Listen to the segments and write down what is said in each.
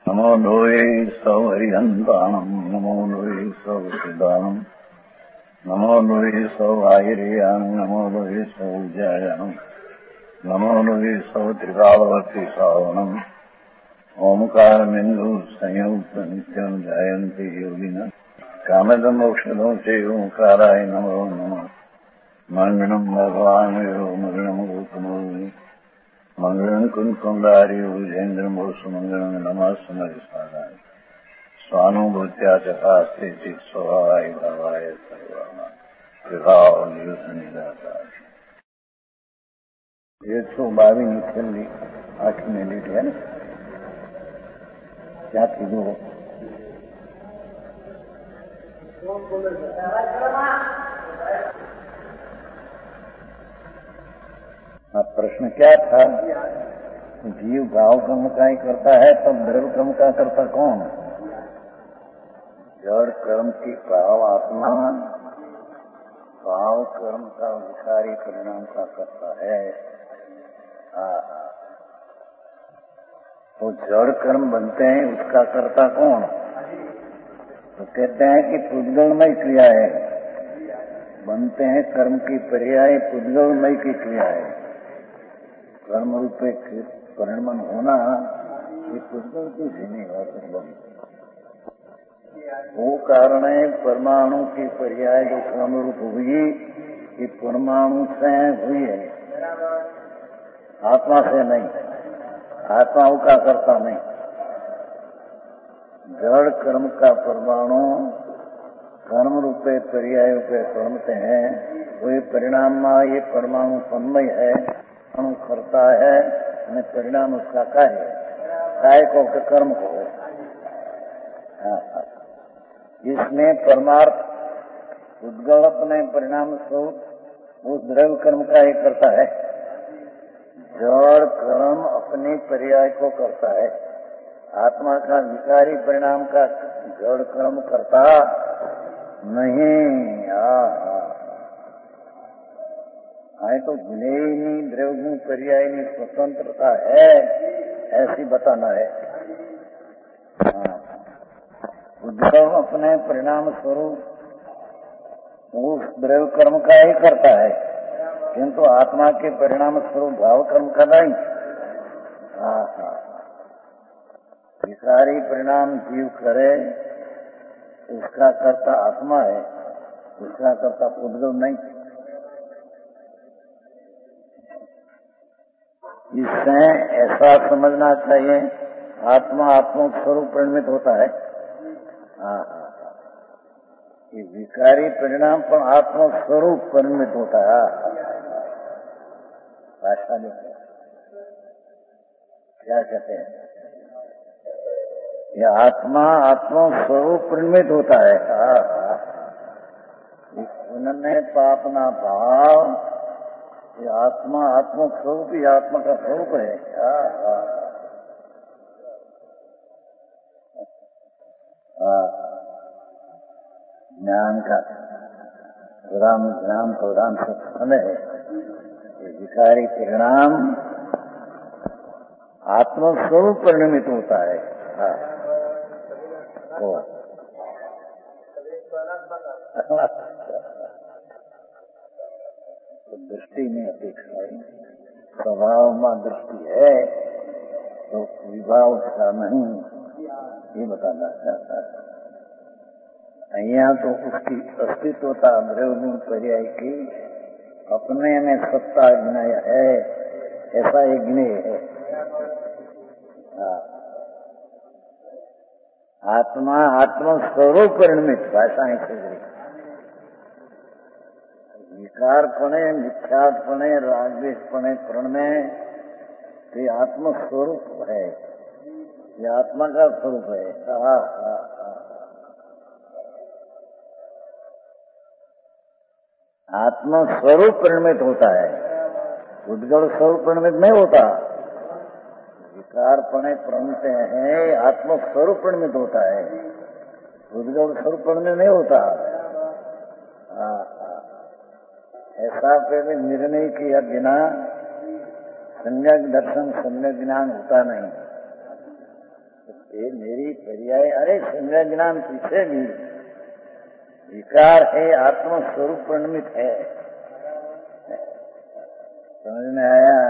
नमो लोये सौहरिहन्ताणम् नमो लोये सौसिदानम् नमो लोये सौआयर्याम् नमो लोये सौजायाम् नमो लोये सौत्रिकालवर्ति सावनम् ओंकारमिन्दु संयुक्त नित्यम् जायन्ति योगिनः कामदमोक्षदो च ओंकाराय नमो नमः मङ्गलम् भगवान् यो मङ्गलम् गौतमो मंगलम कुंकुंडारी विजेन्द्रमो सुमंगलम नमः समरिसाराय स्वानुभूत्या चकास्ते चित स्वभावाय भावाय सर्वाना विभाव निदाता 122 छेल्ली 8 मिनट है ना क्या कीधो प्रश्न क्या था? जीव भाव कर्म का ही करता है तो द्रव्य कर्म का करता कौन? जड़ कर्म की भाव आत्मा भाव कर्म का विकारी परिणाम का करता है। तो जड़ कर्म बनते हैं उसका करता कौन? तो कहते हैं कि पुद्गलमय क्रिया है, बनते हैं कर्म की पर्याय पुद्गलमय की क्रिया है। कर्म रूपे परिणमन होना ये पुद्गल की नहीं होता। वो कारण है परमाणु की पर्याय जो कर्म रूप हुई ये परमाणु से हुई है, आत्मा से नहीं। आत्माओं का करता नहीं। जड़ कर्म का परमाणु कर्म रूपे पर्याय रूपे कर्मते हैं, वही परिणाम में ये परमाणु तन्मय है, करता है और परिणाम उसका कार्य काय को कर्म को। इसमें परमार्थ उद्गल अपने परिणाम स्वरूप उस द्रव्य कर्म का ही करता है। जड़ कर्म अपने पर्याय को करता है। आत्मा का विकारी परिणाम का जड़ कर्म करता नहीं। आए तो भले ही नहीं द्रव्य पर्याय नहीं स्वतंत्रता है ऐसी बताना है। उद्भव अपने परिणाम स्वरूप उस द्रव्य कर्म का ही करता है, किंतु आत्मा के परिणाम स्वरूप भाव कर्म का नहीं। विकारी परिणाम जीव करे उसका कर्ता आत्मा है, उसका कर्ता उद्भव नहीं। इससे ऐसा समझना चाहिए आत्मा आत्मा स्वरूप परिणमित होता है। ये विकारी परिणाम पर आत्मा स्वरूप परिणमित होता है। भाषा में क्या कहते हैं? ये आत्मा आत्मा स्वरूप परिणमित होता है। उन्होंने पापना भाव ये आत्मा आत्मा स्वरूप ही आत्मा का स्वरूप है। ज्ञान का ज्ञान प्रधान समय है। ये विकारी परिणाम आत्मा स्वरूप परिणमित होता है। दृष्टि में अपेक्षा है, स्वभाव में दृष्टि है तो विभाव का नहीं, ये बताना चाहता है। यहाँ तो उसकी अस्तित्वता द्रव्य पर्याय की अपने में सत्ता ज्ञेय है, ऐसा एक ज्ञेय है। आत्मा आत्मा स्वरूप परिणमित भाषाएं खोज रही। विकारपणे मिथ्यापणे रागद्वेषपणे प्रणमय ये आत्मस्वरूप है, ये आत्मा का स्वरूप है। आत्मा स्वरूप परिणमित होता है, उद्गल स्वरूप परिणमित नहीं होता। विकारपणे प्रणते हैं, आत्मस्वरूप परिणमित होता है, उद्गल स्वरूप परिणमित नहीं होता। ऐसा पहले निर्णय किया बिना सम्यक दर्शन सम्यक ज्ञान होता नहीं। ये मेरी पर्याय, अरे संज्ञा ज्ञान पीछे भी विकार है, आत्मस्वरूप परिणमित है। समझ में आया?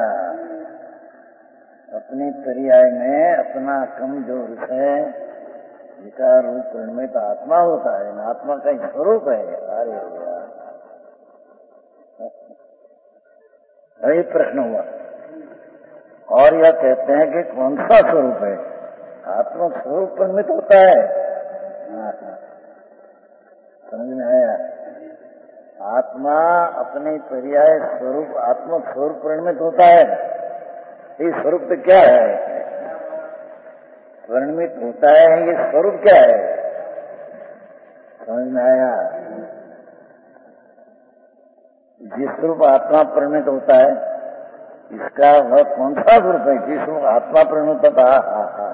अपनी पर्याय में अपना कमजोर है विकार रूप परिणमित आत्मा होता है, आत्मा का स्वरूप है। अरे वही प्रश्न हुआ। और यह कहते हैं कि कौन सा स्वरूप है? आत्मा स्वरूप परिणमित होता है। समझ में आया? आत्मा अपने पर्याय स्वरूप आत्मा स्वरूप परिणमित होता है। ये स्वरूप तो क्या है? परिणमित होता है, ये स्वरूप क्या है? समझ में आया? जिस स्वरूप आत्मा परिणमित होता है, इसका वह कौन सा स्वरूप है? जिस स्वरूप आत्मा परिणमित होता है।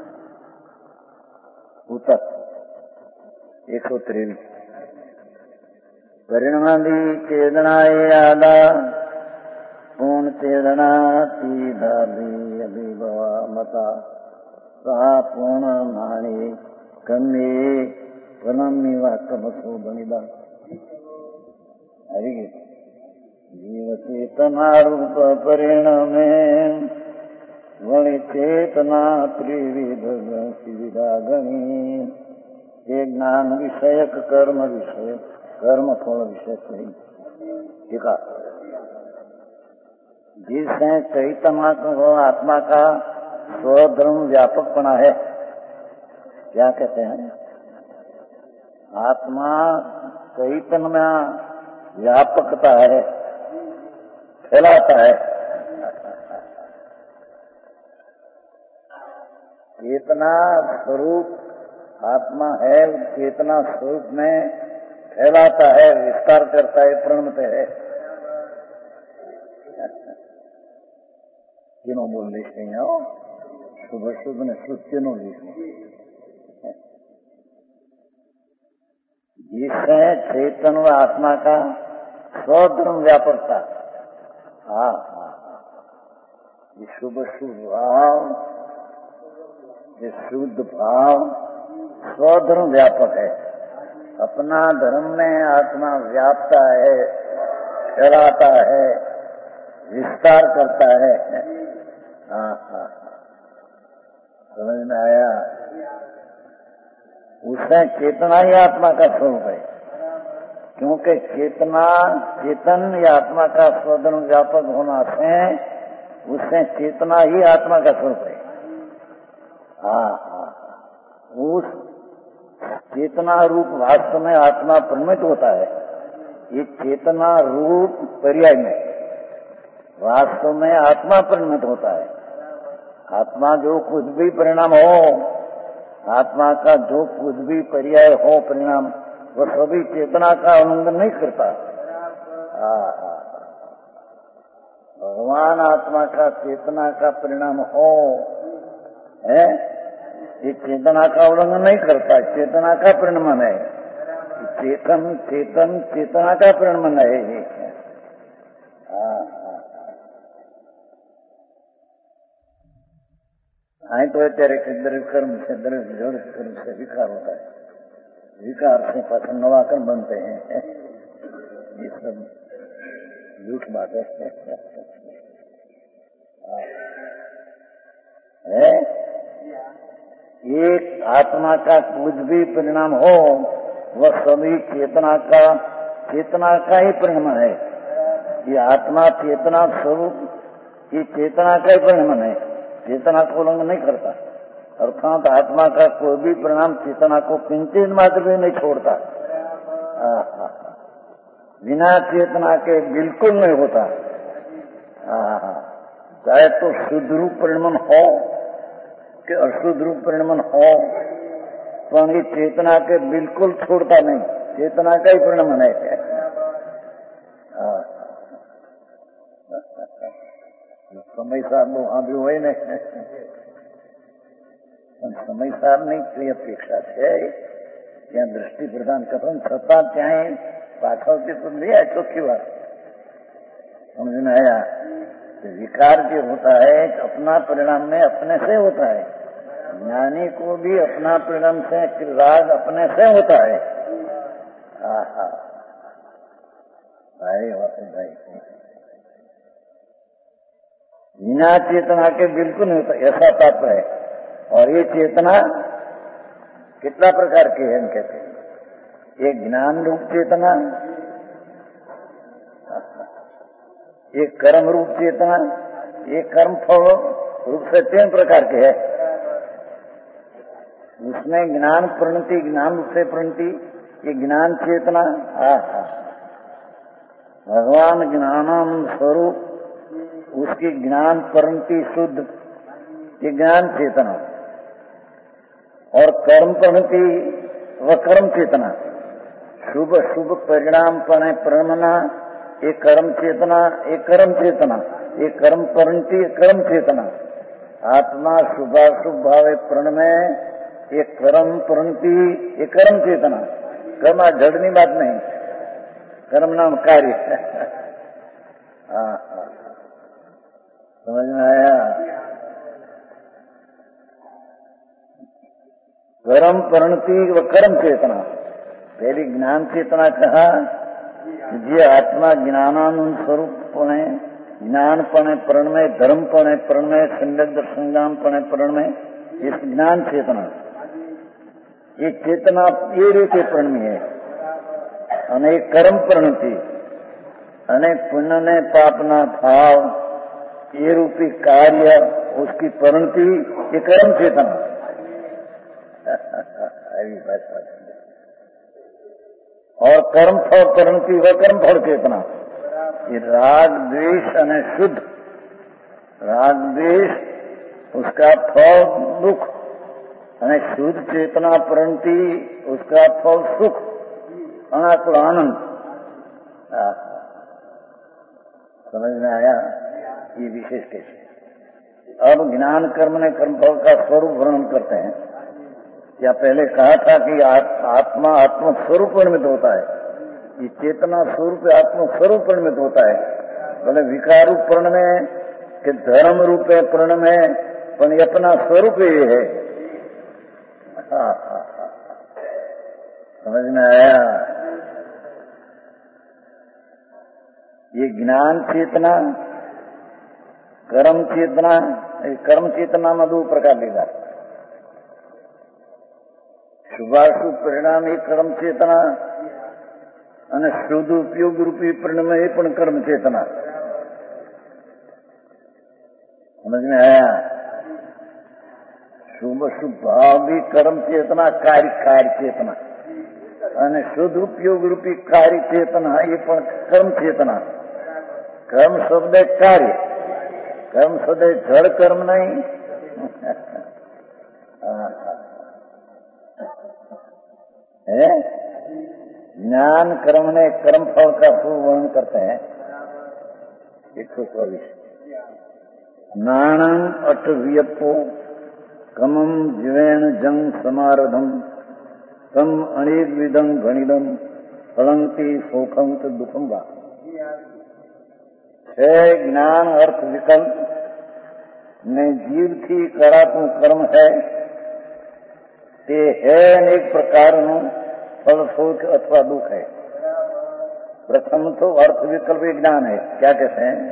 उत्तर 123 परिणमादि चेतना आदा पूर्ण चेतना तीधाली अभिभवा मता सा पूर्ण नाणी कन्ये वनमिवा कमसो बनिदा। हरि जीव चेतना रूप परिणमे वणि चेतना त्रिविध विविधा गणी ये ज्ञान विषयक कर्म विषय कर्म फल विषय नहीं। ठीक है, जिससे चैतन्य को आत्मा का स्वधर्म व्यापकपना है। क्या कहते हैं? आत्मा चैतन्य में व्यापकता है, फैलाता है। चेतना स्वरूप आत्मा है, चेतना स्वरूप में फैलाता है, विस्तार करता है, प्रणत है। किनो बोल लिखते हैं हो? सुबह सुबह ने किनो लिखते जिससे चेतन व आत्मा का स्वधर्म व्यापकता। हाँ, ये शुभ शुभ भाव, ये शुद्ध भाव स्वधर्म व्यापक है। अपना धर्म में आत्मा व्यापता है, फैलाता है, विस्तार करता है। हाँ, समझ में आया? उससे चेतना ही आत्मा का स्वरूप है, क्योंकि चेतना चेतन या आत्मा का स्वधर्म व्यापक होना से उससे चेतना ही आत्मा का स्वरूप है। उस चेतना रूप वास्तव में आत्मा परिणमित होता है। ये चेतना रूप पर्याय में वास्तव में आत्मा परिणमित होता है। आत्मा जो कुछ भी परिणाम हो, आत्मा का जो कुछ भी पर्याय हो परिणाम, वह सभी चेतना का उल्लंघन नहीं करता। भगवान आत्मा का चेतना का परिणाम हो है, ये चेतना का उल्लंघन नहीं करता, चेतना का परिणाम है। चेतन चेतन चेतना का परिणाम है ये। हाँ, तो तेरे के द्रव्य कर्म से द्रव्य जड़ कर्म से विकार होता है, विकार से पास नवा कर्म बनते हैं। ये सब झूठ बात है। एक आत्मा का कुछ भी परिणाम हो, वह सभी चेतना का ही परिणाम है। ये आत्मा चेतना स्वरूप, ये चेतना का ही परिणाम है, चेतना को उल्लंघन नहीं करता। अर्थात आत्मा का कोई भी परिणाम चेतना को किंचित मात्र भी नहीं छोड़ता। बिना चेतना के बिल्कुल नहीं होता। चाहे तो शुद्ध रूप परिणाम हो कि अशुद्ध रूप परिणाम हो, तो ये चेतना के बिल्कुल छोड़ता नहीं, चेतना का ही परिणाम है। समय साहब वहां भी हुए नहीं, समय साहब नहीं कोई अपेक्षा है। ત્યાં दृष्टि प्रदान कथन छता त्यां पाछળથી तो ले आए चौकी बात समझ में आया। विकार जो होता है अपना परिणाम में अपने से होता है, ज्ञानी को भी अपना परिणाम से राग अपने से होता है। आहा, भाई भाई बिना चेतना के बिल्कुल नहीं होता, ऐसा तात्पर्य है। और ये चेतना कितना प्रकार की है, कहते हैं एक ज्ञान रूप चेतना, एक कर्म रूप चेतना, एक कर्म फल रूप से 3 प्रकार के है। उसमें ज्ञान प्रणति, ज्ञान रूप से प्रणति, ये ज्ञान चेतना। भगवान ज्ञानानंद स्वरूप, उसकी ज्ञान प्रणति शुद्ध, ये ज्ञान चेतना। और कर्म प्रणति व कर्म चेतना, शुभ शुभ परिणाम पणे प्रणमना, एक कर्म चेतना, एक कर्म चेतना, एक कर्म प्रणति, एक कर्म चेतना। आत्मा शुभाशुभ भावे प्रणमय, एक कर्म प्रणति, एक कर्म चेतना। कर्म जड़नी बात नहीं, कर्म नाम कार्य। समझ में आया? कर्म प्रणति व कर्म चेतना। पहली ज्ञान चेतना कहा, जे आत्मा ज्ञानानंद स्वरूप पणे, ज्ञान पणे प्रणमय, धर्म पणे प्रणमय, संलग्न संग्राम पणे प्रणमय, इस ज्ञान चेतना। ये चेतना ये रीते प्रणमी है। અને કર્મ પ્રણતિ અને પુણ્ય ને પાપના ભાવ ये रूपी कार्य, उसकी परिणति, ये कर्म चेतना। और कर्म फल परिणति व कर्म फल चेतना। ये राग द्वेष अने शुद्ध, राग द्वेष उसका फल दुख, अने शुद्ध चेतना परिणति उसका फल सुख, अनाकुल आनंद। समझ में आया? ये विशेष कैसे। अब ज्ञान कर्म ने कर्मफल का स्वरूप वर्णन करते हैं। या पहले कहा था कि आत्मा आत्म स्वरूप परिणमित होता है, ये चेतना स्वरूप आत्म स्वरूप परिणमित होता है। बोले विकार रूप प्रण में कि धर्म रूप है प्रण में, पर ये अपना स्वरूप ये है। समझ में आया? ये ज्ञान चेतना, कर्म चेतना, कर्म चेतना में 2 प्रकार लीधा। शुभाशुभ परिणाम ये कर्म चेतना, અને શુદ્ધ ઉપયોગ રૂપી પરિણામ એ પણ કર્મ चेतना। समझ में आया? शुभ शुभ भाव भी कर्म चेतना, कार्य कार्य चेतना, અને शुद्ध उपयोग रूपी कार्य चेतना ये पण कर्म चेतना। कर्म शब्द कार्य, कर्म शब्द जड़ कर्म नहीं। है ज्ञान कर्म ने कर्म फल का वर्णन करते हैं। 124 नाणं अटव्यपो कमम जीवेण जंग समारधम तम अनेक विधम गणिदम फलंति शोकम तो दुखम वा। ज्ञान अर्थ विकल्प ने जीव थी कराતું कर्म है તે હે અનેક પ્રકારનું ફળ સુખ अथवा दुख है। प्रथम तो अर्थ विकल्प ज्ञान है। क्या कहते हैं?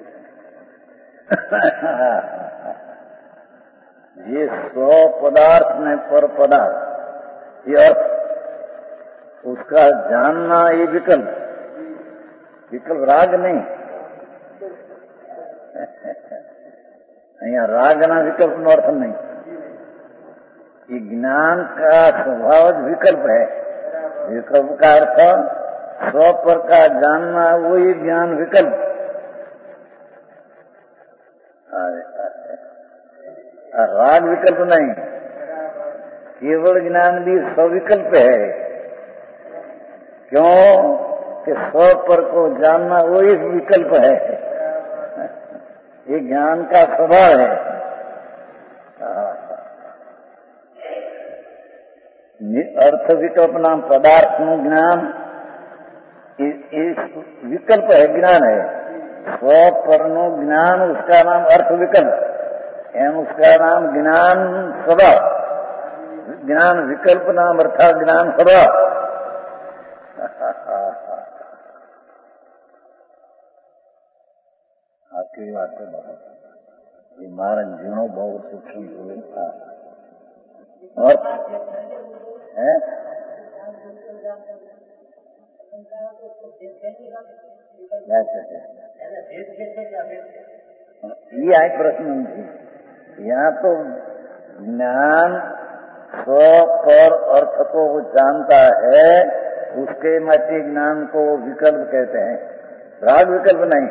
ये स्व पदार्थ में पर पदार्थ ये अर्थ, उसका जानना ये विकल्प, विकल्प राग नहीं। અહીંયા રાગના વિકલ્પનો अर्थ नहीं। ये ज्ञान का स्वभाव विकल्प है। विकल्प का अर्थ स्व पर का जानना, वो ये ज्ञान विकल्प। राग विकल्प नहीं, केवल ज्ञान भी स्विकल्प है। क्यों कि स्व पर को जानना वो एक विकल्प है। ये ज्ञान का स्वभाव है। अर्थ विकल्प नाम पदार्थ નું જ્ઞાન એ વિકલ્પ है, ज्ञान है। स्व पर નું જ્ઞાન उसका नाम अर्थ विकल्प। एम उसका नाम ज्ञान स्वभाव, ज्ञान विकल्प नाम अर्थात ज्ञान स्वभाव। आपकी बात है बहुत, ये मारा जीणो बहुत सूक्ष्म था। और है ये आए प्रश्न यहाँ तो ज्ञान स्व पर अर्थ को वो जानता है, उसके मत ज्ञान को विकल्प कहते हैं, राग विकल्प नहीं,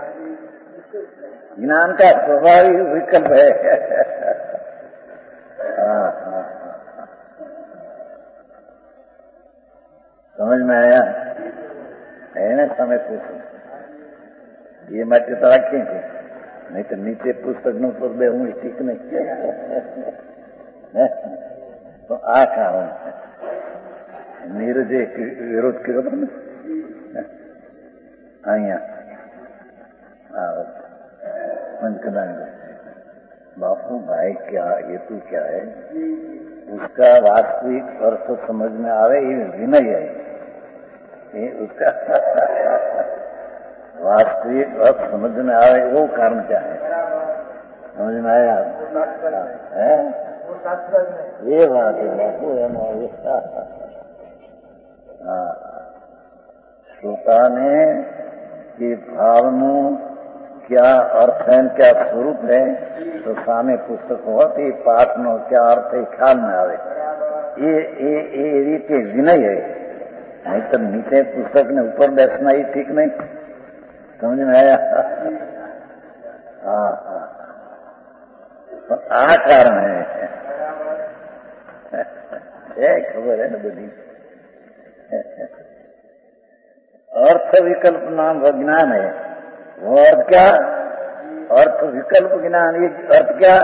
ज्ञान का स्वाभाविक विकल्प है। समझ में आया है ना? समय पूछो ये मैं तो रखें थे, नहीं तो नीचे पुस्तक न पर दे हूँ ठीक नहीं। तो आ कारण नीरजे विरोध કર્યો તમે અહીંયા बापू भाई क्या ये तू क्या है, उसका वास्तविक अर्थ समझ में आवे ये विनय है, ये उसका वास्तविक अर्थ समझ में आवे वो कारण क्या है, समझ में आया है? ये बात है बापू है। श्रोता ने कि भावनु क्या अर्थ है, क्या स्वरूप है, तो सामे पुस्तक होती पाठ नो क्या अर्थ है ख्याल में आवे, ये रीते विनय है, नहीं तो नीचे पुस्तक ने ऊपर बैठना ही ठीक नहीं। समझ में आया? हाँ हाँ, तो आ कारण है खबर है ना बड़ी। अर्थ विकल्प नाम विज्ञान है, वो अर्थ क्या? अर्थ विकल्प ज्ञान, ये अर्थ क्या?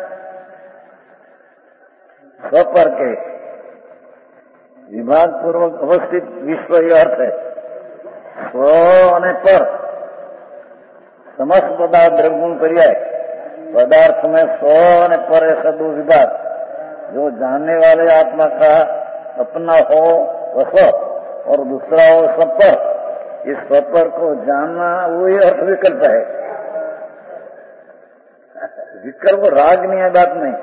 स्वपर के विभाग पूर्वक अवस्थित विश्व ये अर्थ है। स्व અને पर समस्त पदार्थ द्रव्यगुण पर्याय, पदार्थ में स्व અને पर ऐसा दो विभाग, जो जानने वाले आत्मा का अपना हो वह स्व और दूसरा हो स्वपर, इस स्वपर को जानना वही अर्थ विकल्प है। विकल्प राग नहीं है, बात नहीं।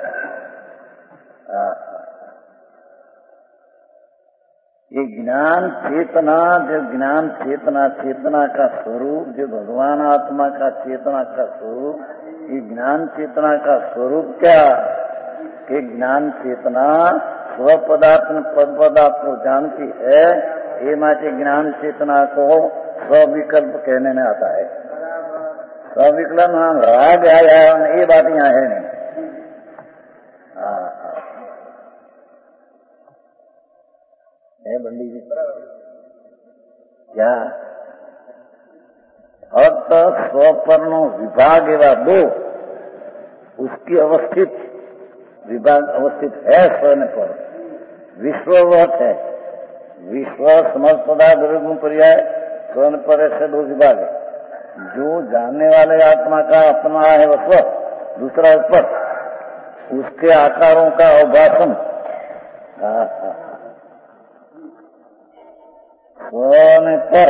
ये ज्ञान चेतना, जो ज्ञान चेतना, चेतना का स्वरूप, जो भगवान आत्मा का चेतना का स्वरूप, ये ज्ञान चेतना का स्वरूप क्या कि ज्ञान चेतना स्व पदार्थ पद पदार्थ को जानती है, ये माचे ज्ञान चेतना को स्विकल्प कहने में आता है। स्विकल्प नाम राग आया, ये बात यहाँ है नहीं। बंडी जी क्या फक्त स्वपर्णो विभाग एवं दो, उसकी अवस्थित विभाग अवस्थित है स्वयं पर, विश्ववत है, विश्व समस्त पदार्थ द्रव्यगुण पर्याय स्वयं पर ऐसे दो विभाग है। जो जानने वाले आत्मा का अपना है वह स्व, दूसरा ऊपर, उसके आकारों का अवभाषण स्व में पर,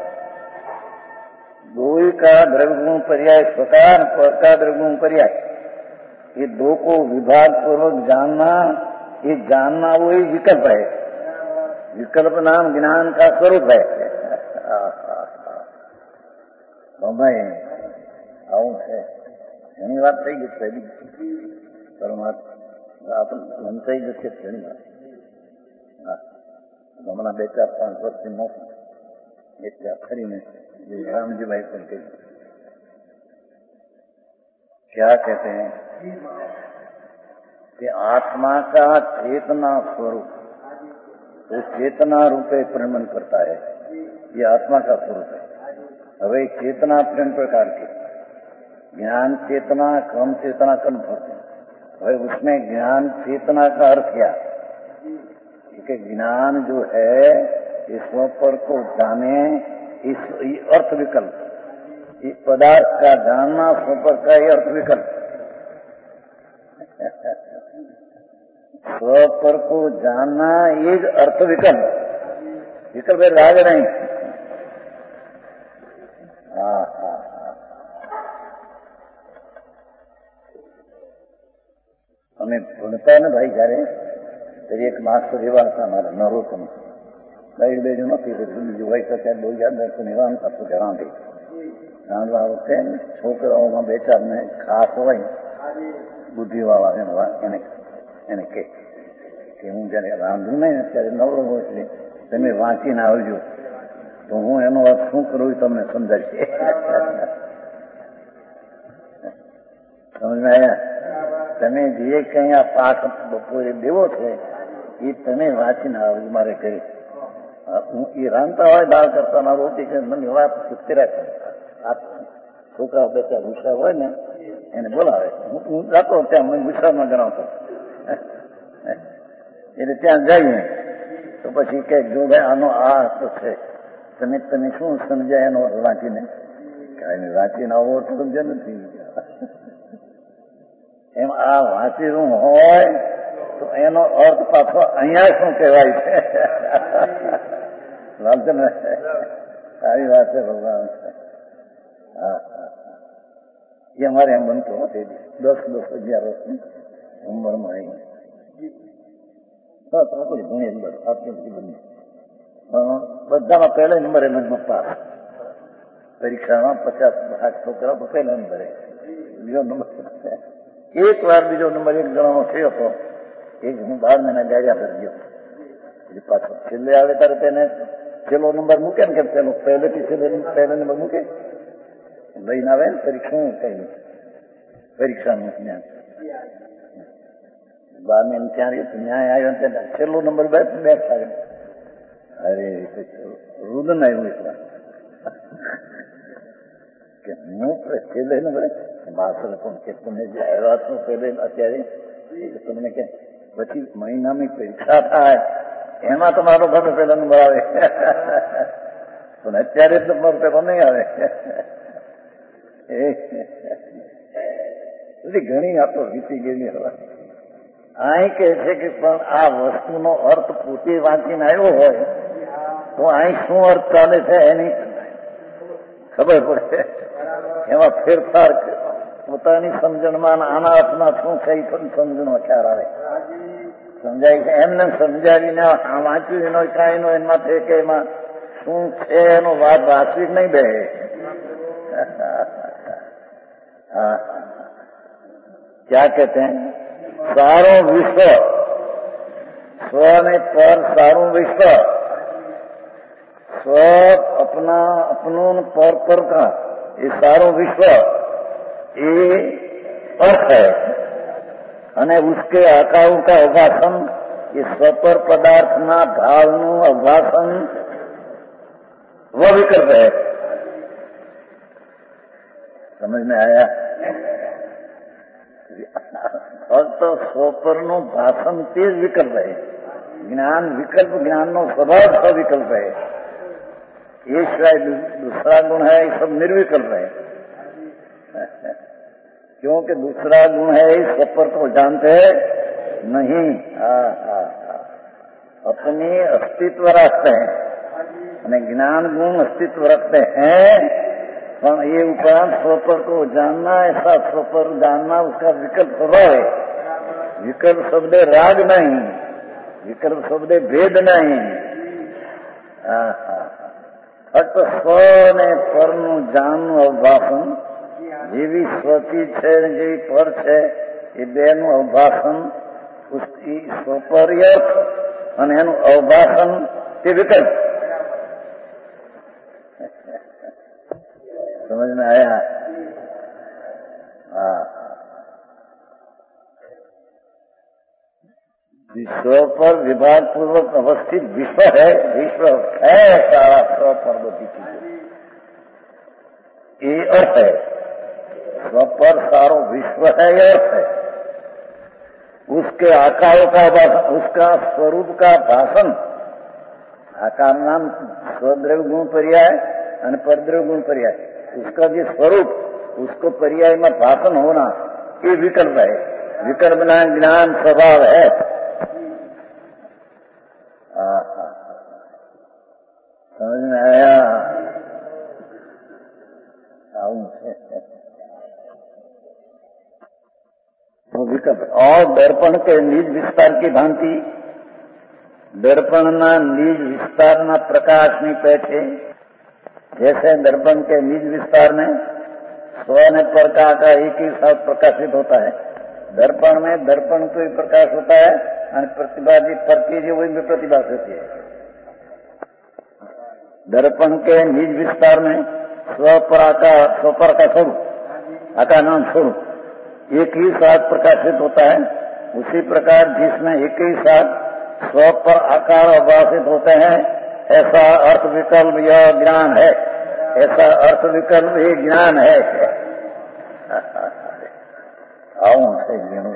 दो का द्रव्यगुण पर्याय स्वकार पर का द्रव्यगुण पर्याय, ये दो को विभाग पूर्वक जानना, ये जानना वही विकल्प है। विकल्प नाम ज्ञान का स्वरूप है। આવું છે ઘણી વાત થઈ ગઈ પહેલી પરમાત્મા આપણે સમજાઈ જશે ઘણી વાત. હમણાં 2-4-5 વર્ષથી મોકલું એટલે ખરીને रामजी भाई पर क्या कहते हैं कि आत्मा का चेतना स्वरूप तो चेतना रूपे परिणमन करता है, ये आत्मा का स्वरूप है। अवे चेतना 3 प्रकार की, ज्ञान चेतना, कर्म चेतना, कर्म फल। भाई उसमें ज्ञान चेतना का अर्थ क्या? कि ज्ञान जो है ईश्वर पर को जाने, इस अर्थ विकल्प, इस पदार्थ का जानना स्वपर का ये अर्थ विकल्प, स्व पर को जानना ये अर्थ विकल्प, विकल्प राग नहीं। हाँ हाँ हाँ, हमें भूलता है ना भाई जारे तेरी एक मास्टर एवा था हमारा नरोत्तम भाई बेजो नहीं जो भाई कहते बोल जाते तो निवान का तो जरा दे रांधवा वखते छोकराओं બે ચાર ને ખાસ હોય બુદ્ધિવાળા એને કે હું જયારે રાંધું નહીં ત્યારે નવરો હોય એટલે તમે વાંચીને આવજો તો હું એનો અર્થ શું કરું તમને સમજાશે. સમજમાં આવ્યા? તમે જે કઈ આ પાઠ બપોરે દેવો છે એ તમે વાંચીને આવજો મારે ઘરે. હું એ રાંધતા હોય દાળ કરતા રોટી કે મને વાત કર્યા કરે. આ છોકરા બેટા ગુસ્સા હોય ને એને બોલાવે. હું જાતો ત્યાં મને ગુસ્સામાં ગણાવતો એટલે ત્યાં જઈએ તો પછી કે જો ભાઈ આનો આ અર્થ છે તમે શું સમજાય એનો વાંચીને કાંઈ વાંચીને આવો તો સમજ્યા નથી. એમ આ વાંચેલું હોય તો એનો અર્થ પાછો અહીંયા શું કહેવાય છે. વાંચો ને સારી વાત છે ભગવાન. હા એ અમારે એમ બનતું હતી 10-11 વર્ષની ઉંમરમાં આવી બધામાં પહેલા નંબરે લગભગ પાસ. પરીક્ષામાં 50 છોકરા પહેલા નંબરે, બીજો નંબર એક વાર બીજો નંબર એક જણાનો થયો હતો. એક હું 12 મહિના ગાળ્યા કરી ગયો. એટલે પાછો છેલ્લે આવે ત્યારે તેને છેલ્લો નંબર મૂકે ને કે પેલો પહેલેથી પહેલો નંબર મૂકે લઈને આવે ને પરીક્ષા કઈ પરીક્ષાનું જ્ઞાન 12 ત્યાં ન્યાય આવ્યો ત્યાં છેલ્લો નંબર બેઠા. અરે રુદન આવ્યું એટલા કે હું છેલ્લે નંબરે માસ્ટર પણ કે તમે જે આવ્યા છો પહેલે અત્યારે તમને કે પછી મહિનાની પરીક્ષા થાય એમાં તમારો ભાગે પહેલા નંબર આવે પણ અત્યારે જ તમારો પેલો નહીં આવે. બધી ઘણી વાતો વીતી ગયેલી હવે. અહીં કહે છે કે પણ આ વસ્તુનો અર્થ પોતે વાંચીને આવ્યો હોય તો અહીં શું અર્થ ચાલે છે એની ખબર પડે. એમાં ફેરફાર પોતાની સમજણમાં આના અર્થમાં શું છે એ પણ સમજણમાં ખ્યાલ આવે. સમજાય છે એમને સમજાવીને વાંચ્યું એનો કાંઈ નો એમાં છે કે એમાં શું છે એનો વાત વાંચવી નહીં બે. हाँ क्या कहते हैं सारों विश्व स्व में पर सारों विश्व स्व अपना अपनों पर पर का ये सारों विश्व ये अर्थ है અને उसके आकारों का अभासन ये स्वपर पदार्थ ना भाव नु अभासन वह विकल्प है. समझ में आया? ફક્ત સ્વપરનું ભાષણ તે જ વિકલ્પ છે. જ્ઞાન વિકલ્પ જ્ઞાનનો સ્વભાવ અવિકલ્પ है. ये शायद दूसरा गुण है ये सब निर्विकल्प है. क्योंकि दूसरा गुण है इस स्वपर को जानते नहीं. अपने अस्तित्व रखते हैं અને જ્ઞાન गुण अस्तित्व रखते हैं पर ये उपरांत स्वपर को जानना ऐसा स्वपर जानना उसका विकल्प स्वभाव है. विकल्प शब्द राग नहीं, विकल्प शब्द भेद नहीं. ફક્ત સ્વ ને પરનું જાણનું અવભાષણ જેવી સ્વતી છે જેવી પર છે એ બેનું અવભાષણ સ્વપર્ય અને એનું અવભાષણ તે વિકલ્પ. समझ में आया? हाँ. विश्व पर विभाग पूर्वक अवस्थित विश्व है. विश्व है सारा स्व पर बधी चीजें ये अर्थ है. स्व पर सारो विश्व है ये अर्थ है. उसके आकारों का भाषण उसका स्वरूप का भाषण आकार नाम स्वद्रव्य गुण पर्याय और परद्रव्य गुण पर्याय उसका जो स्वरूप उसको पर्याय में भाषण होना ये विकल्प है. विकल्प ना ज्ञान स्वभाव है. वो विकल्प। और दर्पण के निज विस्तार की भांति दर्पण निज विस्तार प्रकाश नहीं पैठे। जैसे दर्पण के निज विस्तार में स्व ने प्रकाश का एक ही साथ प्रकाशित होता है। दर्पण में दर्पण को ही प्रकाश होता है और प्रतिभा पर की जो वही में प्रतिभा होती है। दर्पण के निज विस्तार में स्वपर का स्वरूप आकार नाम स्वरूप एक ही साथ प्रकाशित होता है। उसी प्रकार जिसमें एक ही साथ स्वपर आकार अभाषित होते हैं, ऐसा अर्थ विकल्प यह ज्ञान है। ऐसा अर्थ विकल्प ही ज्ञान है। आओ से ज्ञान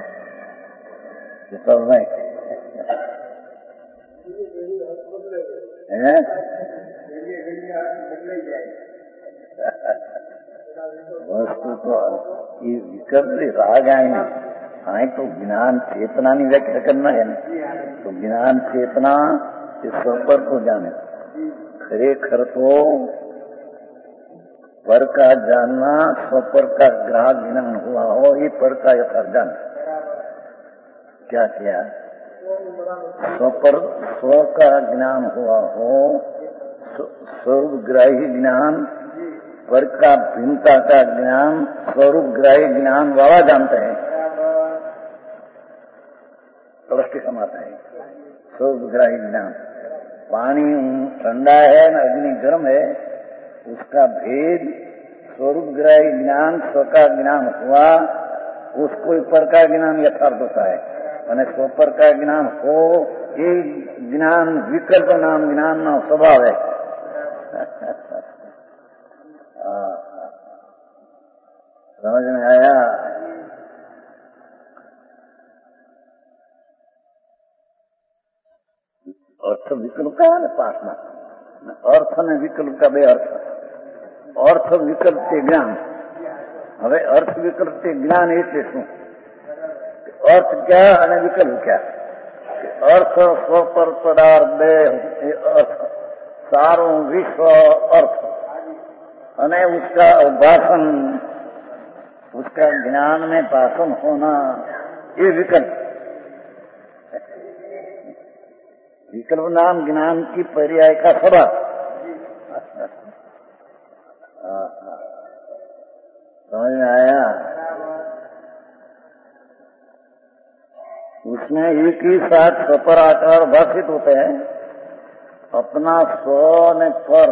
वस्तु तो ये विकल्प राग आए तो ज्ञान चेतना नहीं व्यक्त करना है ना। तो ज्ञान चेतना इस स्वपर को जाने। खरेखर तो पर का जानना स्वपर का ग्राहक ज्ञान हुआ हो, ये पर का यथार्थ जान। क्या किया? स्वपर स्व का ज्ञान हुआ हो, स्वरूपग्राही ज्ञान, पर का भिन्नता का ज्ञान स्वरूपग्राही ज्ञान वाला जानते हैं। दृष्टि समाता है स्वरूपग्राही ज्ञान। पानी ठंडा है न अग्नि गर्म है, उसका भेद स्वरूपग्राही ज्ञान स्व का ज्ञान हुआ, उसको पर का ज्ञान यथार्थ होता है। અને स्वपर का ज्ञान हो, ये ज्ञान विकल्प नाम ज्ञान ना स्वभाव है। समझ में आया? अर्थ विकल्प का है पासना, अर्थ ने विकल्प का बे अर्थ। अर्थ विकल्प के ज्ञान। હવે अर्थ विकल्प के ज्ञान એટલે શું? अर्थ क्या અને विकल्प क्या? अर्थ स्वपर पदार्थ दे अर्थ सारो विश्व अर्थ अने उसका भाषण, उसका ज्ञान में भाषण होना, ये विकल्प। विकल्प नाम ज्ञान की पर्याय का स्वभाव। समझ में आया? उसमें एक ही साथ स्वपर आकार भाषित होते हैं। अपना स्व ने पर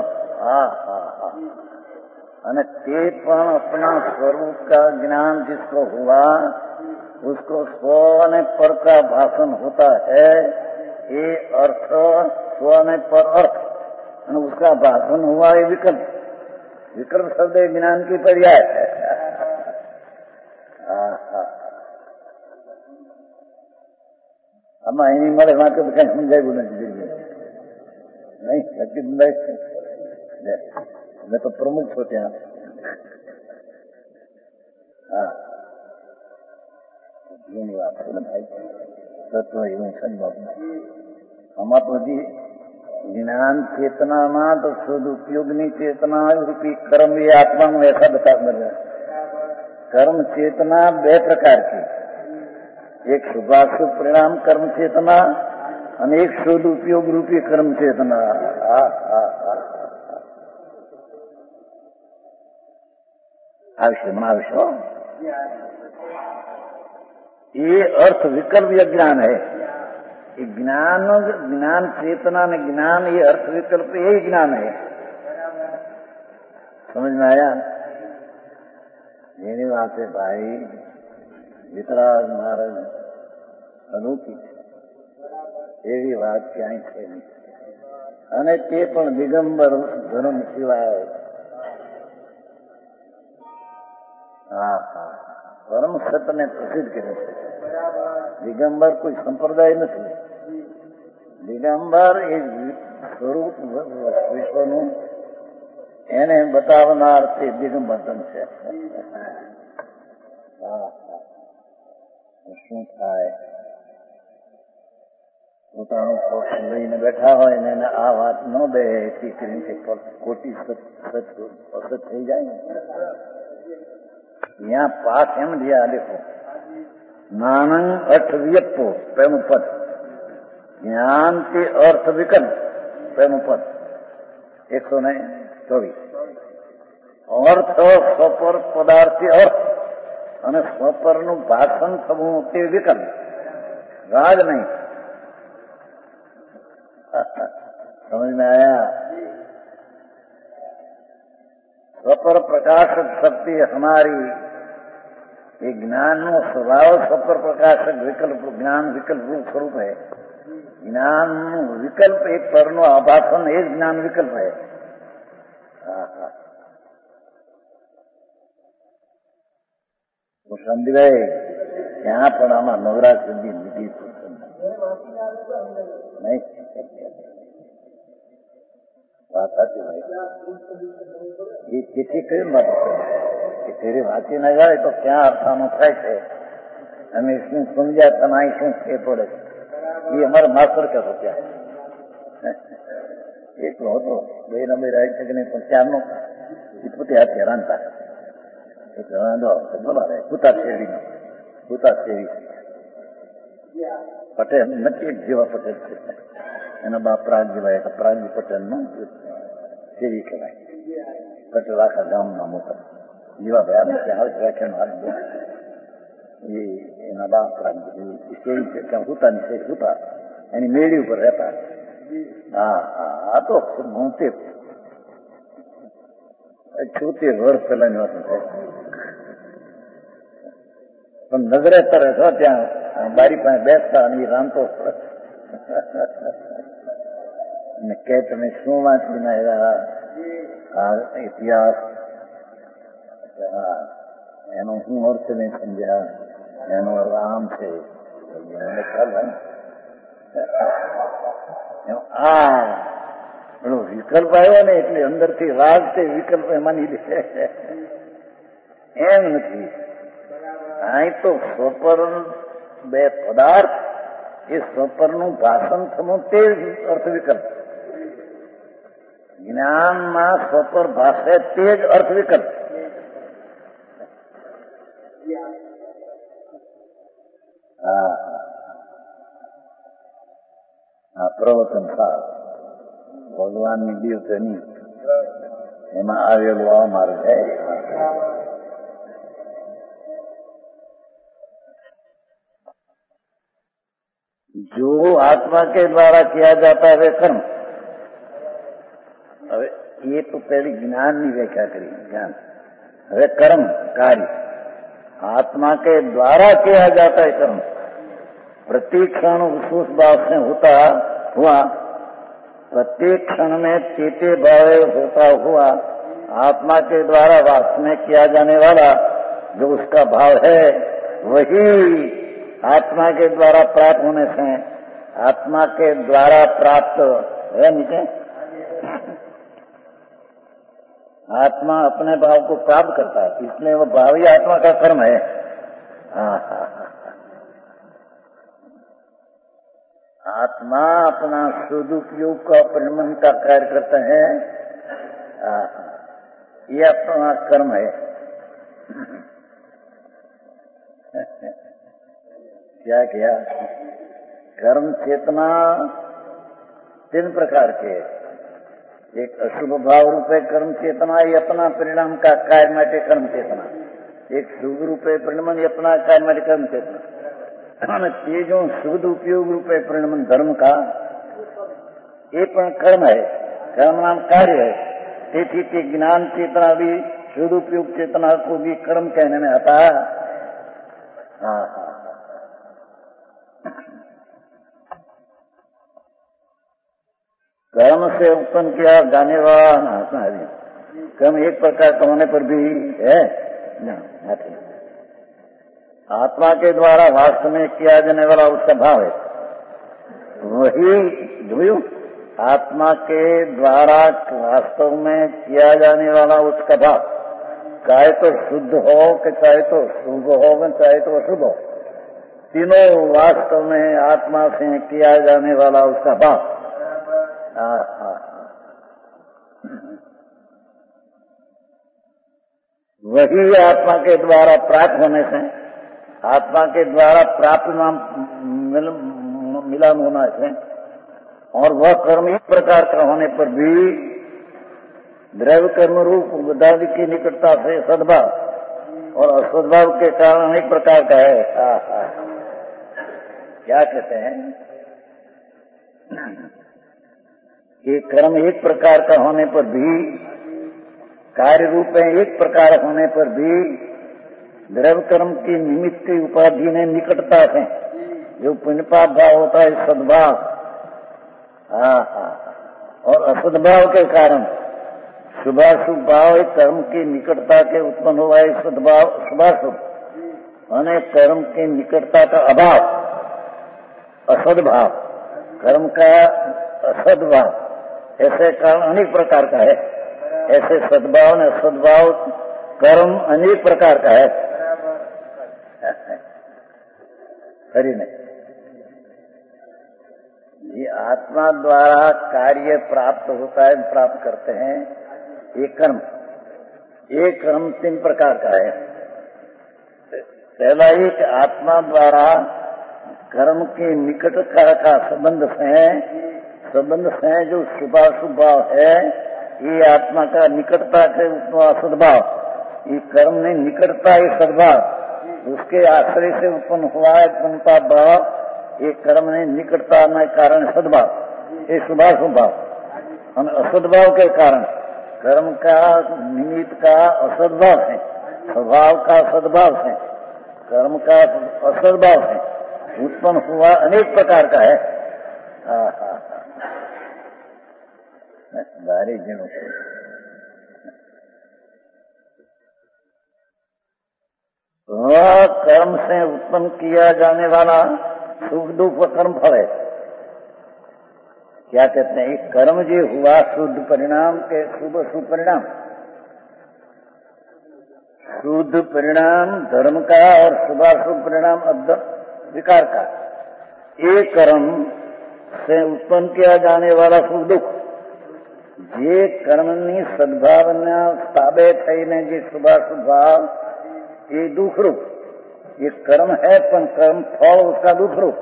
અને તે પણ अपना स्वरूप का ज्ञान जिसको हुआ, उसको स्व ने पर का भाषण होता है। ये अर्थ स्व ने पर अर्थ और उसका भाषण हुआ, ये विकल्प। विकल्प शब्द ज्ञान की पर्याय है। આમાં એની મળે વાંચો તો કઈ સમજાયું નથી નહીં નક્કી સમજાય મેં તો પ્રમુખ છો ત્યાં ઘણી વાત તત્વ એવું સંભવ આમાં તો હજી જ્ઞાન ચેતનામાં તો સદુપયોગની ચેतना रूपी कर्म ये आत्मा में ऐसा बता बने। कर्म चेतना बे प्रकार की, एक शुभाशुभ परिणाम कर्म चेतना और एक शुद्ध उपयोग रूपी कर्म चेतना। आवश्य ये अर्थ विकल्प या ज्ञान है। ज्ञान ज्ञान चेतना ने ज्ञान, ये अर्थ विकल्प यही ज्ञान है। समझ में आया? मेरी बात है भाई, વિતરાગ મહારાજ અનોખી એવી વાત ક્યાંય છે નહીં। અને તે પણ દિગંબર ધર્મ સિવાય। પરમ સતને પ્રસિદ્ધ કર્યું છે। દિગંબર કોઈ સંપ્રદાય નથી। દિગંબર એ સ્વરૂપ વિશ્વનું એને બતાવનાર તે દિગંબર ધર્મ છે। શું થાય? પોતાનું પક્ષ લઈને બેઠા હોય ને એને આ વાત ન દે એથી કરીને ખોટી અસર થઈ જાય ને। यहाँ पाठ है दिया देखो, ज्ञानंग अर्थ व्यपो प्रेम पद, ज्ञान के अर्थ विकल्प प्रेम पद 124 अर्थ સ્વપર પદાર્થી અર્થ અને સ્વપરનું ભાષણ થવું તે વિકલ્પ રાગ नहीं। समझ में आया? स्वपर प्रकाशक शक्ति हमारी ये ज्ञान नो स्वभाव स्वपर प्रकाशक विकल्प ज्ञान विकल्प रूप स्वरूप है। ज्ञान विकल्प एक परनो आभासन एक ज्ञान विकल्प है। तो समझ गए? यहाँ पर आमा नवराज सिद्धि निधि नहीं बात आती भाई ये चिट्ठी कई मत कि तेरी वाची न जाए तो क्या अर्थानो થાય છે અમે શું સમજ્યા તમારી શું એ પડે ये हमारे मास्टर का सोचा एक હતો બે નંબર આવી છે કે નહીં પણ ચારનો પોતે હાથ હેરાન થાય એક હેરાન બોલાવે ભૂતા શેરી પટેલ નથી એક જેવા પટેલ છે એના બાપ પ્રાગજીભાઈ હતા પ્રાગજી પટેલનો શેરી કહેવાય પટેલ આખા ગામના મોટા જેવા ભાઈ આવે વ્યાખ્યાનો હાથ એ એના બાપ પ્રાગજી શેરી છે ત્યાં ભૂતાની શેરી ભૂતા એની મેળી ઉપર રહેતા હા આ તો 76 વર્ષ પહેલાની વાત છે પણ નજરે તરે છો ત્યાં બારી પાસે બેસતા અને રાંધતો અને કે તમે શું વાંચીને આવ્યા આ ઇતિહાસ એનો શું અર્થ નહીં સમજ્યા એનો રામ છે વિકલ્પ આવ્યો ને એટલે અંદરથી રાગ છે વિકલ્પ માની લે એમ નથી। અહીં તો સ્વપર બે પદાર્થ એ સ્વપરનું ભાષણ થવું તે અર્થ વિકલ્પ જ્ઞાનમાં સ્વપર ભાષે તે જ અર્થ વિકલ્પ। આ પ્રવચન સાર ભગવાનની દિવસની એમાં આવેલું આ મારું છે। जो आत्मा के द्वारा किया जाता है वे कर्म। હવે ये तो पहले ज्ञान की व्याख्या करी ज्ञान। હવે कर्म कार्य आत्मा के द्वारा किया जाता है कर्म प्रत्येक क्षण विशेष भाव से होता हुआ प्रत्येक क्षण में चेते भावे होता हुआ आत्मा के द्वारा वास्तव में किया जाने वाला जो उसका भाव है वही आत्मा के द्वारा प्राप्त होने से आत्मा के द्वारा प्राप्त है। नीचे आत्मा अपने भाव को प्राप्त करता है इसलिए वो भाव ही आत्मा का कर्म है। आत्मा अपना सदुपयोग का परिणमन का कार्य करता है ये अपना कर्म है। क्या किया? कर्म चेतना 3 प्रकार के एक अशुभ भाव रूपे कर्म चेतना ये अपना परिणाम का कार्य माटे कर्म चेतना एक शुभ रूपे परिणमन ये अपना कार्य माटे कर्म चेतना અને તે જો શુદ્ધ ઉપયોગ રૂપે પરિણમન ધર્મ का ये पण कर्म है कर्म नाम कार्य है। તેથી તે ज्ञान चेतना भी शुद्ध उपयोग चेतना को भी कर्म कहने में आता है। कर्म से उत्पन्न किया जाने वाला कर्म एक प्रकार का होने पर भी है आत्मा के द्वारा वास्तव में किया जाने वाला उसका भाव है वही जो आत्मा के द्वारा वास्तव में किया जाने वाला उसका भाव चाहे तो शुद्ध हो कि चाहे तो शुभ हो चाहे तो अशुभ हो तीनों वास्तव में आत्मा से किया जाने वाला उसका भाव वही आत्मा के द्वारा प्राप्त होने से आत्मा के द्वारा प्राप्त मिलन होना है, और वह कर्म इस प्रकार का होने पर भी द्रव्य कर्म रूप बुद्धादि की निकटता से सद्भाव और असद्भाव के कारण अनेक प्रकार का है। क्या कहते हैं कि कर्म एक प्रकार का होने पर भी, कार्य रूप में एक प्रकार होने पर भी द्रव्य कर्म की निमित्त की उपाधि ने निकटता से जो पुण्यपाप भाव होता है सद्भाव, और असद्भाव के कारण शुभाशुभ भाव एक कर्म की निकटता के उत्पन्न हुआ है सद्भाव शुभाशुभ, माने कर्म की निकटता का अभाव असद्भाव, कर्म का असद्भाव, ऐसे कारण अनेक प्रकार का है। ऐसे सद्भाव ने असद्भाव कर्म अनेक प्रकार का है। हरि नहीं, ये आत्मा द्वारा कार्य प्राप्त होता है, प्राप्त करते हैं। एक कर्म 3 प्रकार का है। पहला एक आत्मा द्वारा कर्म के निकटता का संबंध से जो शुभाशुभ भाव है, ये आत्मा का निकटता के सद्भाव, ये कर्म ने निकटता ये सद्भाव, उसके आश्रय से उत्पन्न हुआ है पुण्यता भाव, ये कर्म ने निकटता में कारण सद्भाव, ये शुभाशुभ भाव। असद्भाव के कारण कर्म का निमित्त का असद्भाव है, स्वभाव का सद्भाव है, कर्म का असद्भाव है, उत्पन्न हुआ अनेक प्रकार का है। भारी जिनों वह कर्म से उत्पन्न किया जाने वाला सुख दुख व कर्म फल है। क्या कहते हैं, कर्म जो हुआ शुद्ध परिणाम के शुभ अशुभ परिणाम, शुद्ध परिणाम धर्म का और शुभाशुभ परिणाम विकार का, एक कर्म से उत्पन्न किया जाने वाला सुख दुख, જે કર્મની સદભાવના તાબે થઈને જે શુભાશુભ ભાવ એ દુઃખરૂપ, ये कर्म है પણ कर्म फल उसका દુઃખરૂપ।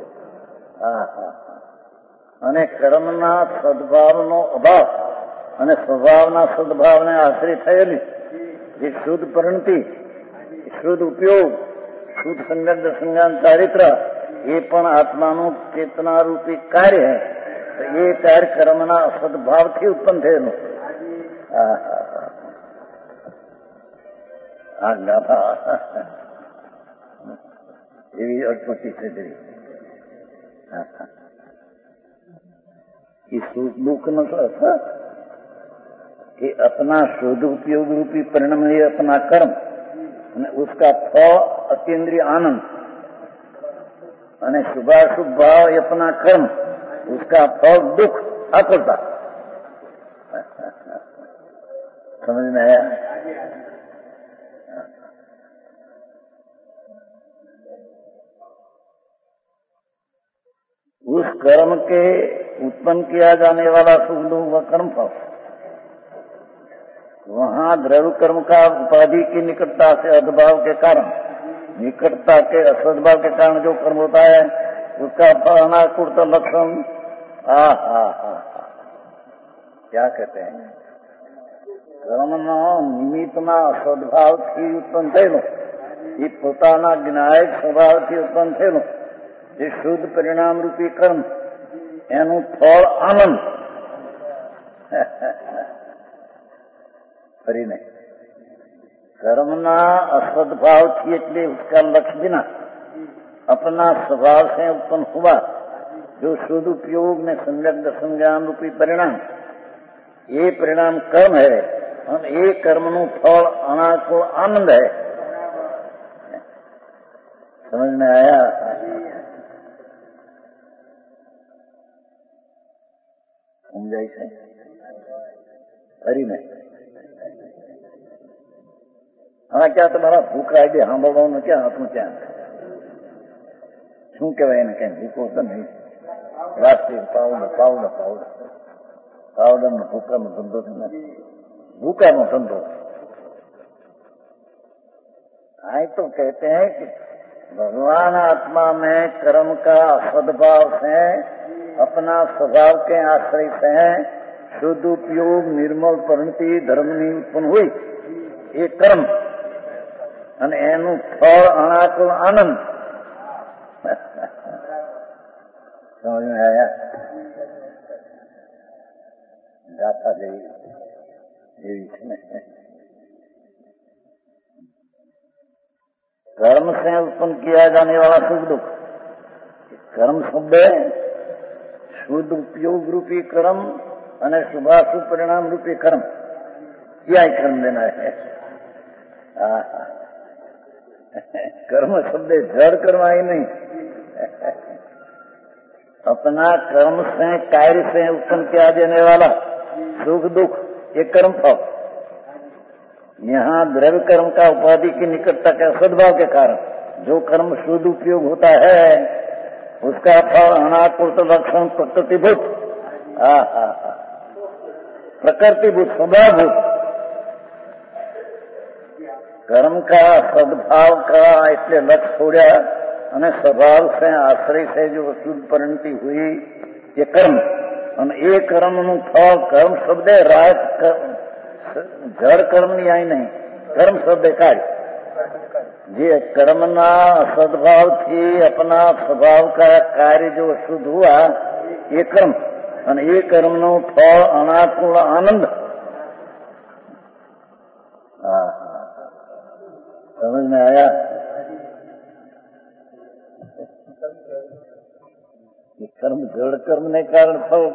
અને કર્મના સદભાવનો અભાવ અને સ્વભાવના સદભાવને આશ્રિત થયેલી જે શુદ્ધ પરિણતિ, શુદ્ધ ઉપયોગ, શુદ્ધ સંગત સંज्ञान ચારિત્ર, ये પણ आत्माનું चेतना रूपी कार्य है। तो ये कार्य कर्मना सद्भाव થી उत्पन्न થયેલું। આ ગાથા એવી અટપટી છે તેરી। इस दुख न कि अपना शुद्ध उपयोग रूपी परिणाम लिए अपना कर्म, उसका फल अतीन्द्रिय आनंद, અને શુભાશુભ ભાવ अपना कर्म, उसका फल दुख आकुलता। समझ में आया? उस कर्म के उत्पन्न किया जाने वाला सुख दुख व कर्म फल, वहां द्रव्य कर्म का उपाधि की निकटता से अद्भाव के कारण, निकटता के असद्भाव के कारण जो कर्म होता है उसका फल अनाकुल लक्षण। क्या कहते हैं, कर्मना निमित्तना सद्भावથી ઉત્પન્ન થયેલો, એ પોતાના જ્ઞાયક સ્વભાવથી ઉત્પન્ન થયેલો જે શુદ્ધ પરિણામ રૂપી કર્મ, એનું ફળ આનંદ। ફરી નહીં, कर्मना असद्भावથી એટલે उसका लक्ष्य बिना अपना स्वभाव से उत्पन्न हुआ जो शुद्ध उपयोग में संलग्न संज्ञान रूपी परिणाम, ये परिणाम कर्म है और ये कर्मनु फल अनाकुल आनंद है। समझ में आया? समझाई से हरी नहीं। हाँ, क्या तुम्हारा भूख आइडिया हाँ बोलवा क्या हाथों क्या શું કહેવાય એને, કઈ ભૂકો તો નહીં, પ્લાસ્ટિક પાવડર નો ભૂકાનો ધંધો, ભૂકાનો ધંધો। आए तो कहते हैं कि भगवान आत्मा में कर्म का सद्भाव से अपना स्वभाव के आश्रय से शुद्ध उपयोग निर्मल परिणति धर्मनी उत्पन्न हुई ये कर्म અને એનું ફળ અણાકુળ આનંદ સમજ में आया गाथा જેવી कर्म से उत्पन्न किया जाने वाला सुख दुख कर्म शब्द शुद्ध उपयोग रूपी कर्म અને શુભાશુભ પરિણામ રૂપી કર્મ क्या कर्म देना है कर्म शब्द जड़ कर्म आई नहीं अपना कर्म से कार्य से उत्पन्न किया जाने वाला सुख दुख ये कर्म फल यहाँ द्रव्य कर्म का उपाधि की निकटता के सद्भाव के कारण जो कर्म शुद्ध उपयोग होता है उसका फल अनाकुल लक्षण प्रकृतिभूत प्रकृतिभूत स्वभावभूत कर्म का सद्भाव का इसलिए लक्ष्य छोड़ा અને स्वभाव से आश्रय से जो शुद्ध परिणति हुई ये कर्म અને એ કર્મનું ફળ કર્મ શબ્દ રાજ જળ કર્મની આઈ નહીં કર્મ શબ્દ કાર્ય જે कर्मना सद्भाव थी अपना स्वभाव का कार्य जो शुद्ध हुआ ये कर्म અને એ કર્મનું ફળ અનાકુળ આનંદ समझ में आया ये कर्म जड़ कर्म ने कारण फल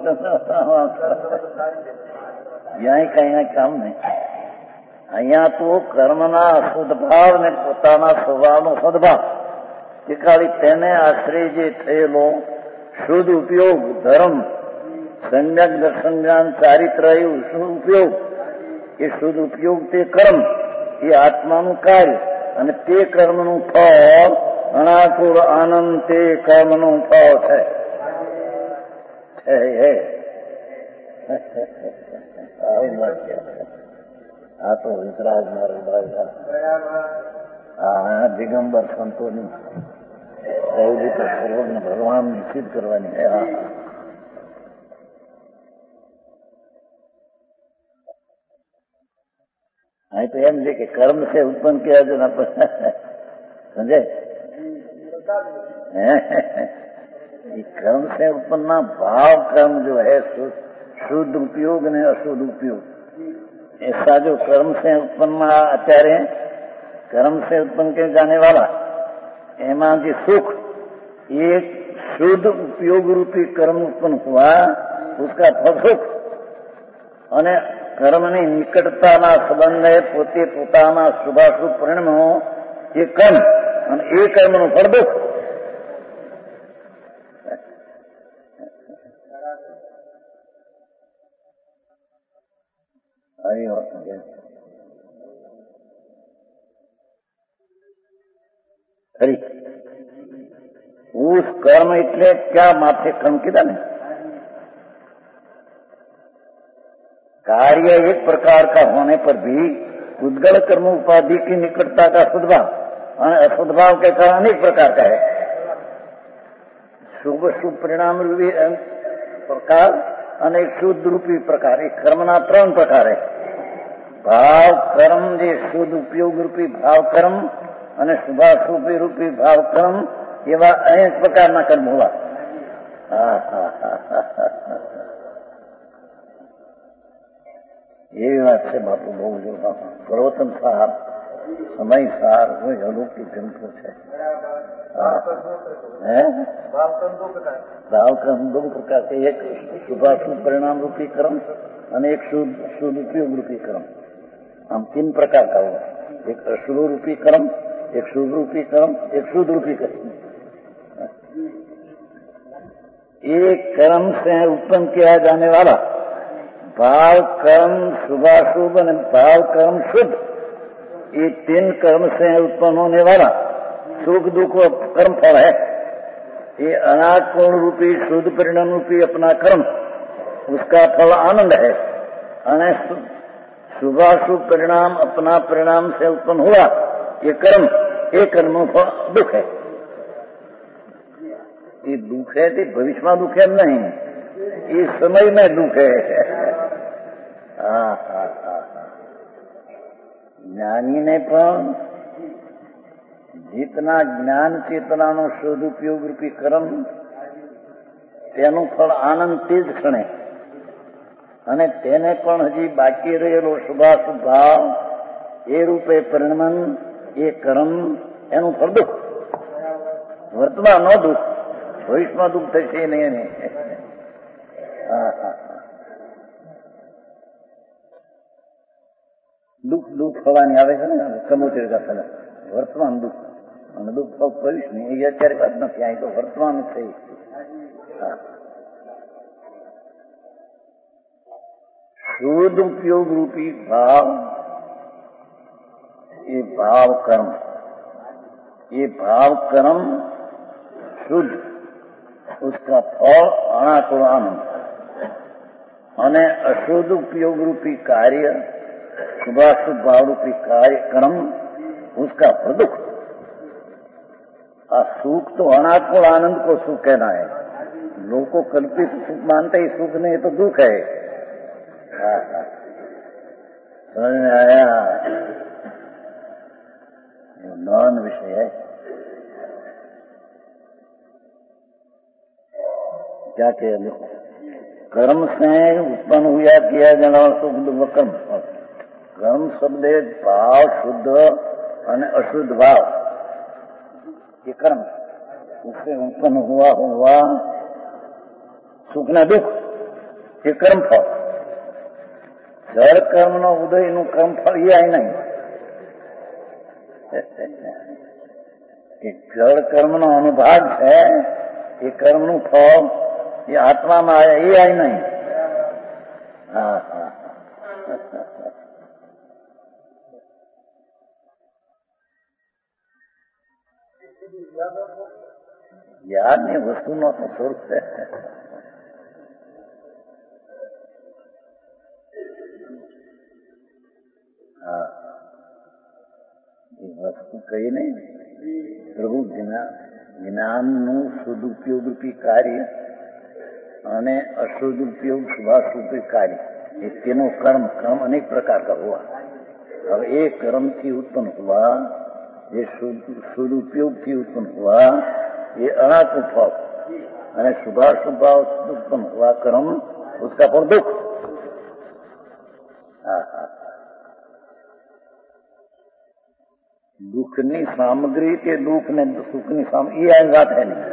यहाँ कहीं काम नहीं अहियां तो कर्मना सद्भाव ने પોતાના સ્વભાવનો સદ્ભાવ કે ખાલી તેને આશ્રય જે થયેલો શુદ્ધ ઉપયોગ ધર્મ સંજ્ઞાન દર્શનજ્ઞાન ચારિત્ર શુદ્ધ ઉપયોગ એ શુદ્ધ ઉપયોગ તે કર્મ એ આત્માનું કાર્ય અને તે કર્મનું ફળ અનાકુળ આનંદ તે કર્મનું ફળ છે આ તો વિતરાગ માર્ગ દિગંબર સંતોની એવી રીતે સર્વજ્ઞ ભગવાન નિશ્ચિત કરવાની અહીં તો એમ છે કે કર્મ से उत्पन्न किया जो ना समझे कर्म से उत्पन्न भाव कर्म जो है शुद्ध उपयोग ने अशुद्ध उपयोग ऐसा जो कर्म से उत्पन्न आचार्य कर्म से उत्पन्न किए जाने वाला एमा जो सुख एक शुद्ध उपयोग रूपी कर्म उत्पन्न हुआ उसका फल सुख અને કર્મની નિકટતાના સંબંધે પોતે પોતાના શુભાશુભ પરિણામો એ કર્મ અને એ કર્મનું ફળ દુઃખ खरी उस कर्म એટલે क्या माथे कर्म કીધા ને कार्य एक प्रकार का होने पर भी उद्गल कर्म उपाधि की निकटता का सद्भाव और असद्भाव के कारण अनेक प्रकार का है शुभ शुभ परिणाम रूपी प्रकार अनेक शुद्ध रूपी प्रकार एक कर्मना 3 प्रकार है भाव कर्म जे शुद्ध उपयोग रूपी भाव कर्म અને શુભાશુભ રૂપી ભાવ કર્મ એવા અનેક પ્રકારના કર્મ હોવા ये बात से बापू बहु जो प्रवचन साहब समय सार वो अलौकिक ग्रंथों से भाव कर्म 2 प्रकार के एक शुभाशुभ परिणाम रूपी कर्म और एक शुद्ध उपयोग रूपी कर्म हम 3 प्रकार का हुआ एक अशुभ रूपी कर्म एक शुभ रूपी कर्म एक शुद्ध रूपी कर्म एक कर्म से उत्पन्न किया जाने वाला भाव कर्म शुभाशुभ और भाव कर्म शुद्ध ये 3 कर्म से उत्पन्न होने वाला सुख दुख कर्म फल है ये अनात्मूर्ण रूपी शुद्ध परिणाम रूपी अपना कर्म उसका फल आनंद है अने शुभाशुभ परिणाम अपना परिणाम से उत्पन्न हुआ ये कर्म फल दुख है ये दुख है तो भविष्य में दुख एम नहीं, ये समय में दुख है। ज्ञानी ने पण जितना ज्ञान चेतना नो सदुपयोग रूपी कर्म तेનું ફળ આનંદ તે જ ક્ષણે અને તેને પણ હજી બાકી રહેલો શુભાશુભ ભાવ એ રૂપે પરિણમન એ કર્મ એનું ફળ દુઃખ, વર્તમાન નો દુઃખ, ભવિષ્યમાં દુઃખ થશે નહીં એને. દુઃખ દુઃખ થવાની આવે છે ને સમુદ્ર ગાથા, વર્તમાન દુઃખ અને દુઃખ ફળ ભવિષ્ય નહીં, એ અત્યારે વાત નથી, અહીં તો વર્તમાન છે. शुद्ध उपयोग रूपी भाव, ये भाव कर्म, ये भाव कर्म शुद्ध, उसका फल अनाकुल आनंद, અને અશુદ્ધ उपयोग रूपी कार्य शुभाशुभ भाव रूपी कार्य कर्म उसका फल दुख. सुख तो अनाकुल आनंद को सुख कहना है, लोग को कल्पित सुख मानते ही सुख नहीं तो दुख है. समझ में आया? ये नॉन विषय है. क्या कहे देखो, कर्म से उत्पन्न हुआ किया जाना सुख दुख कर्म. कर्म शब्द भाव शुद्ध और अशुद्ध भाव, ये कर्म उससे उत्पन्न हुआ सुख न दुख, ये कर्म फल. जड़ कर्म नो उदय नु कर्म फल ये आई नहीं. जड़ कर्म नो अनुभाग है, ये कर्म नु फल ये आत्मा में आया ये आई नहीं. याद नहीं वस्तु नो स्वरूप है. वस्तु कही नहीं, प्रभु જ્ઞાન નું સદુપયોગ રૂપી કાર્ય અને અશુદ્ધ उपयोग શુભાશુભ કાર્ય, એ તેનો કર્મ અનેક પ્રકાર का हुआ. अब एक कर्म થી उत्पन्न हुआ, ये सदुपयोग થી उत्पन्न हुआ, ये अनाकुल फल, અને શુભાશુભ भाव उत्पन्न हुआ कर्म उसका फल दुख. दुखनी सामग्री के दुख ने सुखनी सामग्री ये बात है नहीं.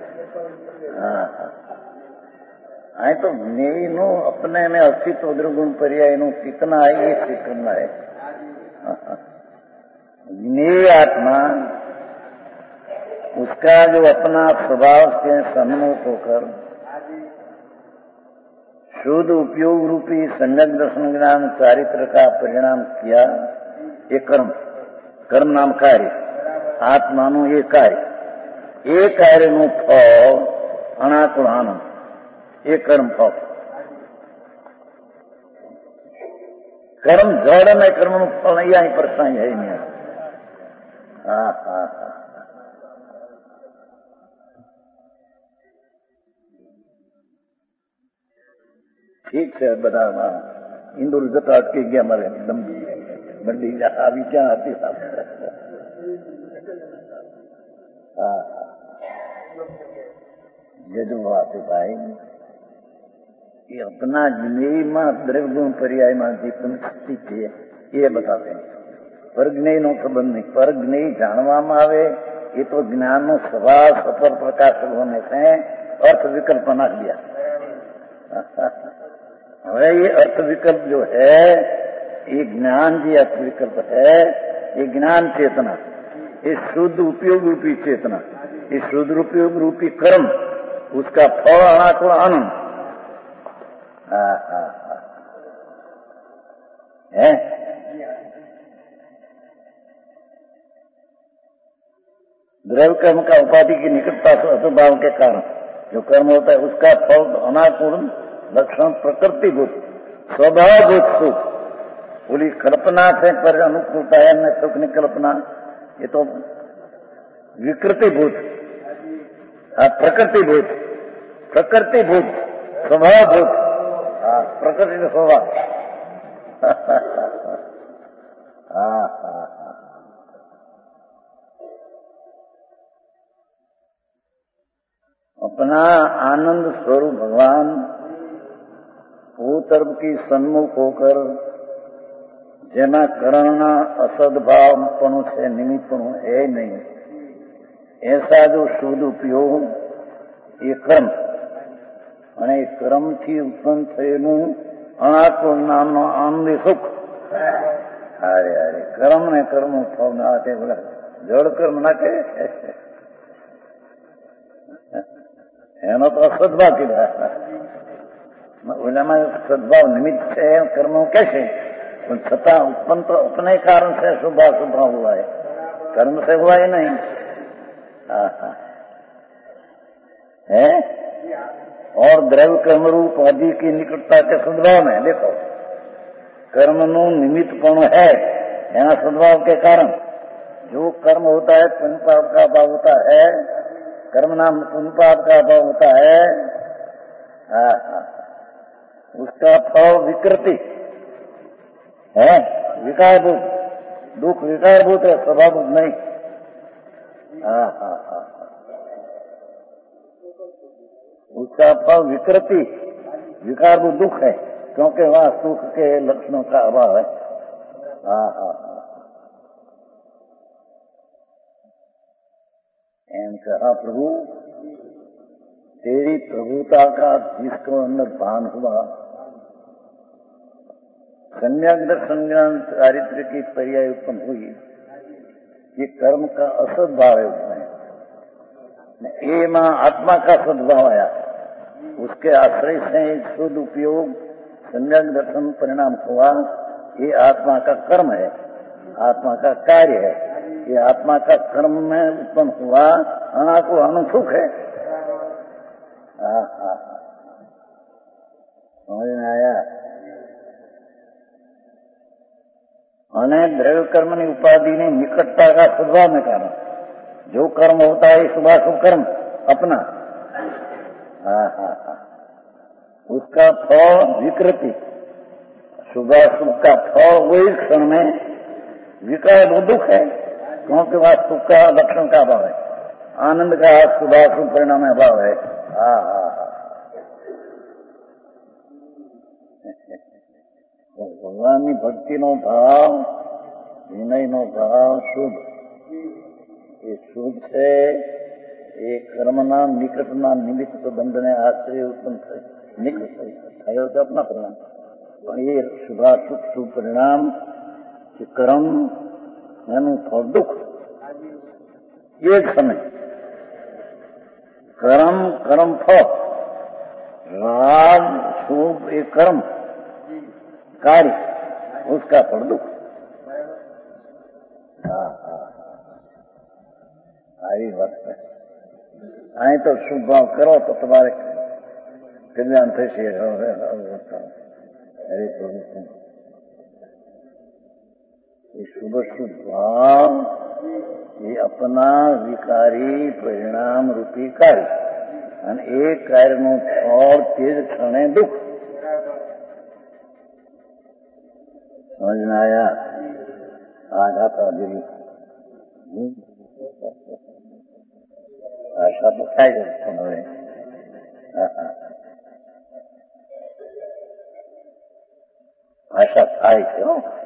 आए तो ज्ञेय नो अपने में अस्तित्व द्रगुण पर्याय नो कितना है ये सिद्ध करना है. ज्ञेय आत्मा उसका जो अपना स्वभाव से सम्मुख होकर शुद्ध उपयोग रूपी संयक दर्शन ज्ञान चारित्र का परिणाम किया, ये कर्म नाम कार्य, आत्मा नो ये कार्य नो फल अनाकुल आनंद, ये कर्म फल. कर्म जड़ में कर्म नु फल यही परछाई है नहीं. ठीक है बता इंदौर जता अटके गया मारे एकदम बड़ी अभी क्या आती जज्बात भाई, ये अपना ज्ञेय में द्रव्य गुण पर्याय में जीवन स्थित है ये बताते हैं. पर ज्ञेय नो संबंध नहीं, पर ज्ञेय जानवा में आवे ये तो ज्ञान नो स्वभाव सफल प्रकाश होने से अर्थ विकल्प बना लिया. હવે ये अर्थ विकल्प जो है, ये ज्ञान जी अर्थ विकल्प है, ये ज्ञान चेतना, ये शुद्ध उपयोग रूपी चेतना, ये शुद्ध उपयोग रूपी कर्म, उसका फल अनाकुल आनंद है. द्रव्य कर्म का उपाधि की निकटता से असुभाव के कारण जो कर्म होता है उसका फल अनाकुल लक्षण प्रकृतिभूत स्वभावभूत सुख, बोली कल्पना से पर अनुकूलता है न सुख की कल्पना, ये तो विकृतिभूत प्रकृतिभूत, प्रकृतिभूत, स्वभावभूत, प्रकृति का स्वभाव। अपना आनंद स्वरूप भगवान वो तरफ की सन्मुख होकर जेना करणना असद्भावपणु से निमित्तपणु है नहीं, ऐसा जो शुद्ध उपयोग ये कर्म અને કર્મથી ઉત્પન્ન થયેલું અનાકુળ નામનો આનંદી સુખ. અરે અરે કર્મ ને કર્મ ફળ ના તે બોલા જળ કર્મ ના કહે એનો તો અસદભાવ કીધા. ઓલામાં સદભાવ નિમિત્ત છે કર્મ કે છે પણ છતાં उत्पन्न तो अपने कारण से शुभ अशुभ हुआ है, कर्म से हुआ ही नहीं है. और द्रव्य कर्म रूप आदि की निकटता के सद्भाव में देखो कर्म नु निमित्तपण है एना सद्भाव के कारण जो कर्म होता है पुण्य पाप का भाव होता है, कर्म नाम पुण्य पाप का भाव होता है, उसका फल विकृति है, विकारभूत, दुख विकारभूत है, स्वभावभूत नहीं. उसका फल विकृति विकारभूत दुख है, क्योंकि वहाँ सुख के लक्षणों का अभाव है. एम कहा प्रभु तेरी प्रभुता का जिसको अंदर भान हुआ, सम्यक दर्शन ज्ञान चारित्र की पर्याय उत्पन्न हुई, ये कर्म का असद्भाव है उसमें, ये मां आत्मा का सद्भाव आया, उसके आश्रय से शुद्ध उपयोग सम्यक दर्शन परिणाम हुआ. ये आत्मा का कर्म है, आत्मा का कार्य है, ये आत्मा का कर्म में उत्पन्न हुआ अनाको आनंद सुख है. समझ में आया. અને દ્રવ્ય કર્મની ઉપાધિની નિકટતા का स्वभाव में कारण जो कर्म होता है शुभाशुभ कर्म अपना, उसका फल विकृति, शुभाशुभ का फल वही क्षण में विकार वो दुख है, क्योंकि वह सुख का लक्षण का अभाव है, आनंद का शुभाशुभ परिणाम में अभाव है. ભગવાનની ભક્તિનો ભાવ, વિનયનો ભાવ શુદ્ધ, એ શુદ્ધ છે. એ કર્મના નિકટના નિમિત્ત સંબંધને આશ્રય ઉત્પન્ન થયો તો આપના પરિણામ, પણ એ શુભાશુભ શુભ પરિણામ જે કર્મ એનું ફળ દુઃખ. એ જ સમય કર્મ કર્મ ફળ રાગ શુभ એ कर्म कार्य, उसका फल दुख. आई बात है. आई तो शुभ भाव करो तो तुम्हारे कल्याण थे. अरे प्रभु ये शुभ शुभ भाव ये अपना विकारी परिणाम रूपी कार्य, અને એ કાર્યનું ફળ તે જ ક્ષણે દુઃખ. समझ में आया. आज आता दिल्ली भाषा तो क्या है, भाषा થાય છે.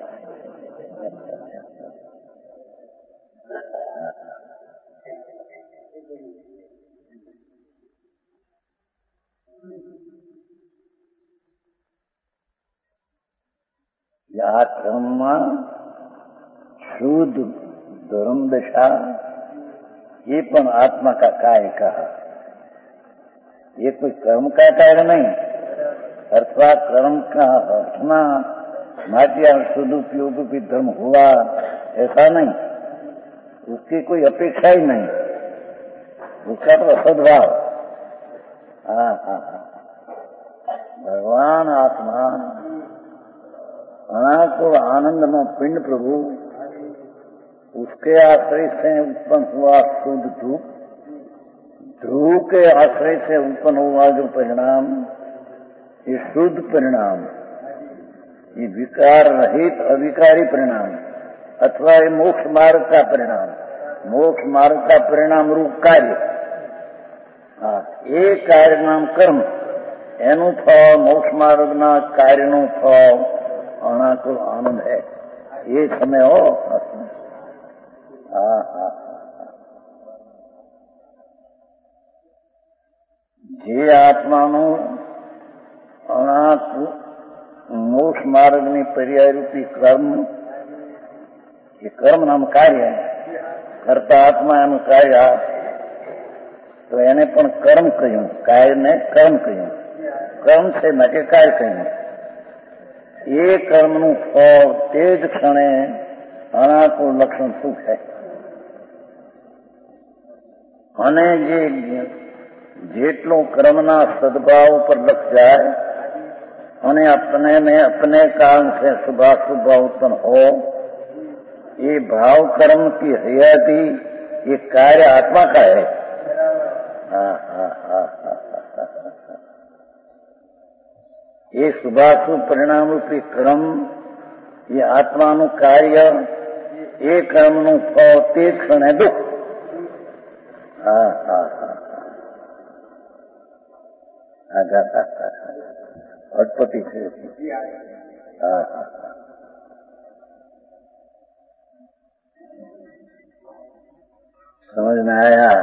આ ક્રમમાં शुद्ध धर्म दशा ये पण आत्मा का कार्य कहा. ये कोई कर्म का कार्य नहीं, अथवा कर्म का रचना माटिया शुद्ध उपयोग भी धर्म हुआ ऐसा नहीं, उसकी कोई अपेक्षा ही नहीं, उसका तो सद्भाव. भगवान आत्मा अनाकुल आनंद में पिंड प्रभु, उसके आश्रय से उत्पन्न हुआ शुद्ध ध्रुव गुरु के आश्रय से उत्पन्न हुआ जो परिणाम, ये शुद्ध परिणाम, ये विकार रहित अविकारी परिणाम अथवा ये मोक्ष मार्ग का परिणाम, मोक्ष मार्ग का परिणाम रूप कार्य, એ કાર્ય નામ કર્મ, એનું ફળ મોક્ષ માર્ગના કાર્યનું ફળ અનાકુલ આનંદ હે. એ સમય હો. હા હા. જે આત્માનું અનાકુલ મોક્ષ માર્ગની પર્યાયરૂપી કર્મ, એ કર્મ નામ કાર્ય, કરતા આત્મા એનું કાર્ય, તો એને પણ કર્મ કહ્યું, કાર્યને કર્મ કહ્યું. કર્મ છે ન કે કાર્ય કહ્યું. એ કર્મનું ફળ તે જ ક્ષણે અનાકુળ લક્ષણ સુખ છે. અને જેટલો કર્મના સદભાવ ઉપર લક્ષ જાય અને अपने में अपने कारण से शुभाशुभ भाव उत्पन्न हो, ये भाव कर्म की हयाती, ये कार्य आत्मा का है. ये शुभाशुभ परिणाम रूपी कर्म, ये आत्माનું કાર્ય, એ કર્મનું ફળ તે ક્ષણે દુઃખ. અટપટી છે. સમજ में आया.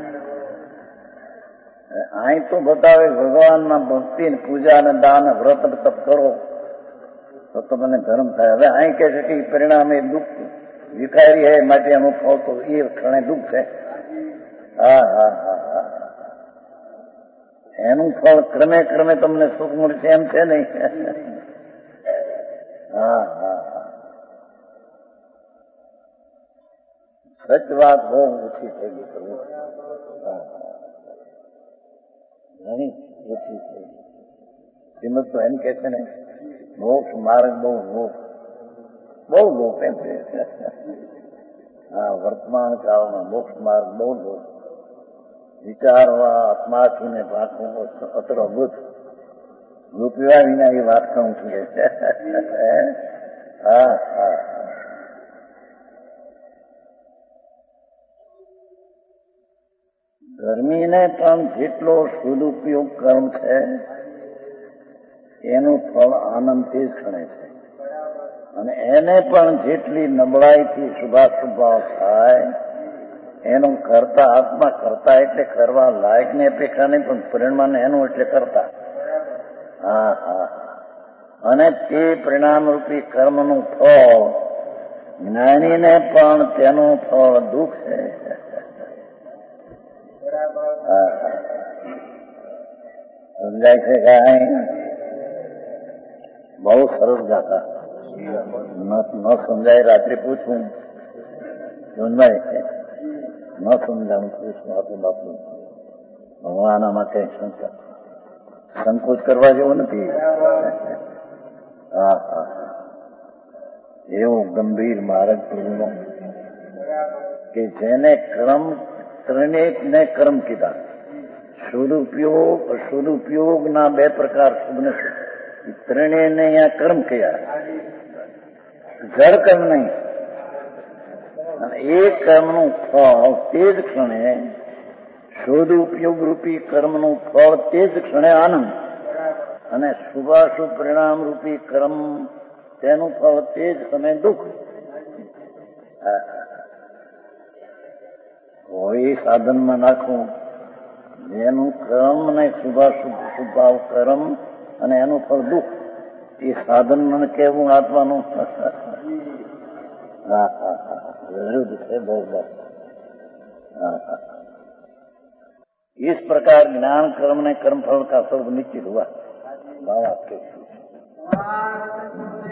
અહીં તો બતાવે ભગવાનના ભક્તિ ને પૂજા ને દાન વ્રત તપ કરો તો તમને ધર્મ થાય. હવે અહીં કહે છે કે પરિણામ એ દુઃખ વિકારી હે, માટે એનું ફળ તો એ ક્ષણે દુઃખ છે. હા હા હા હા. એનું ફળ ક્રમે ક્રમે તમને સુખ મળશે એમ છે નહીં. હા હા હા. સચ વાત બહુ ઓછી થઈ ગઈ પ્રભુ. ઘણી ઓછી થઈ ગઈ. શ્રીમદ તો એમ કે છે ને, મોક્ષ માર્ગ બહુ લોપ એમ છે. હા, વર્તમાન કાળમાં મોક્ષ માર્ગ બહુ લોપ. વિચારવા આત્માથીને ભાગવું અતર અભૂત રૂપિયા વિના એ વાત કહું છું. હા હા. ગરમીને પણ જેટલો સદુપયોગ કર્મ છે એનું ફળ આનંદ તે જ ક્ષણે છે. અને એને પણ જેટલી નબળાઈથી શુભાશુભ ભાવ થાય એનું કરતા આત્મા, કરતા એટલે કરવા લાયકની અપેક્ષા નહીં, પણ પરિણામ એનું એટલે કરતા. હા હા. અને તે પરિણામરૂપી કર્મનું ફળ જ્ઞાનીને પણ તેનું ફળ દુઃખ છે. સમજાય છે કાંઈ? બહુ સરસ ગાતા. ન સમજાય રાત્રે પૂછવું, સમજાય ન સમજાવું પૂછવું. આપણું બાપુ ભગવાના માટે સંકોચ કરવા જેવો નથી. હા હા. એવો ગંભીર માર્ગ પ્રભુનો કે જેને કર્મ ત્રણેકને કર્મ કીધા. સદુપયોગ અસદુપયોગના બે પ્રકાર શુભ ને શુભ, ત્રણેયને અહીંયા કર્મ કયા. જળ કર્મ નહીં. અને એ કર્મનું ફળ તે જ ક્ષણે, સદુપયોગ રૂપી કર્મનું ફળ તે જ ક્ષણે આનંદ, અને શુભાશુભ પરિણામ રૂપી કર્મ તેનું ફળ તે જ સમય દુઃખ. કોઈ સાધનમાં નાખવું જેનું કર્મ ને શુભાશુભ શુભાવ કર્મ અને એનું ફળ દુઃખ, એ સાધન મને કહેવું આત્માનું. હા હા હા. વિરુદ્ધ છે બહુ બહુ. હા હા. इस प्रकार ज्ञान कर्म ने कर्म फल का स्वर्ग निश्चित हुआ. भाव आपके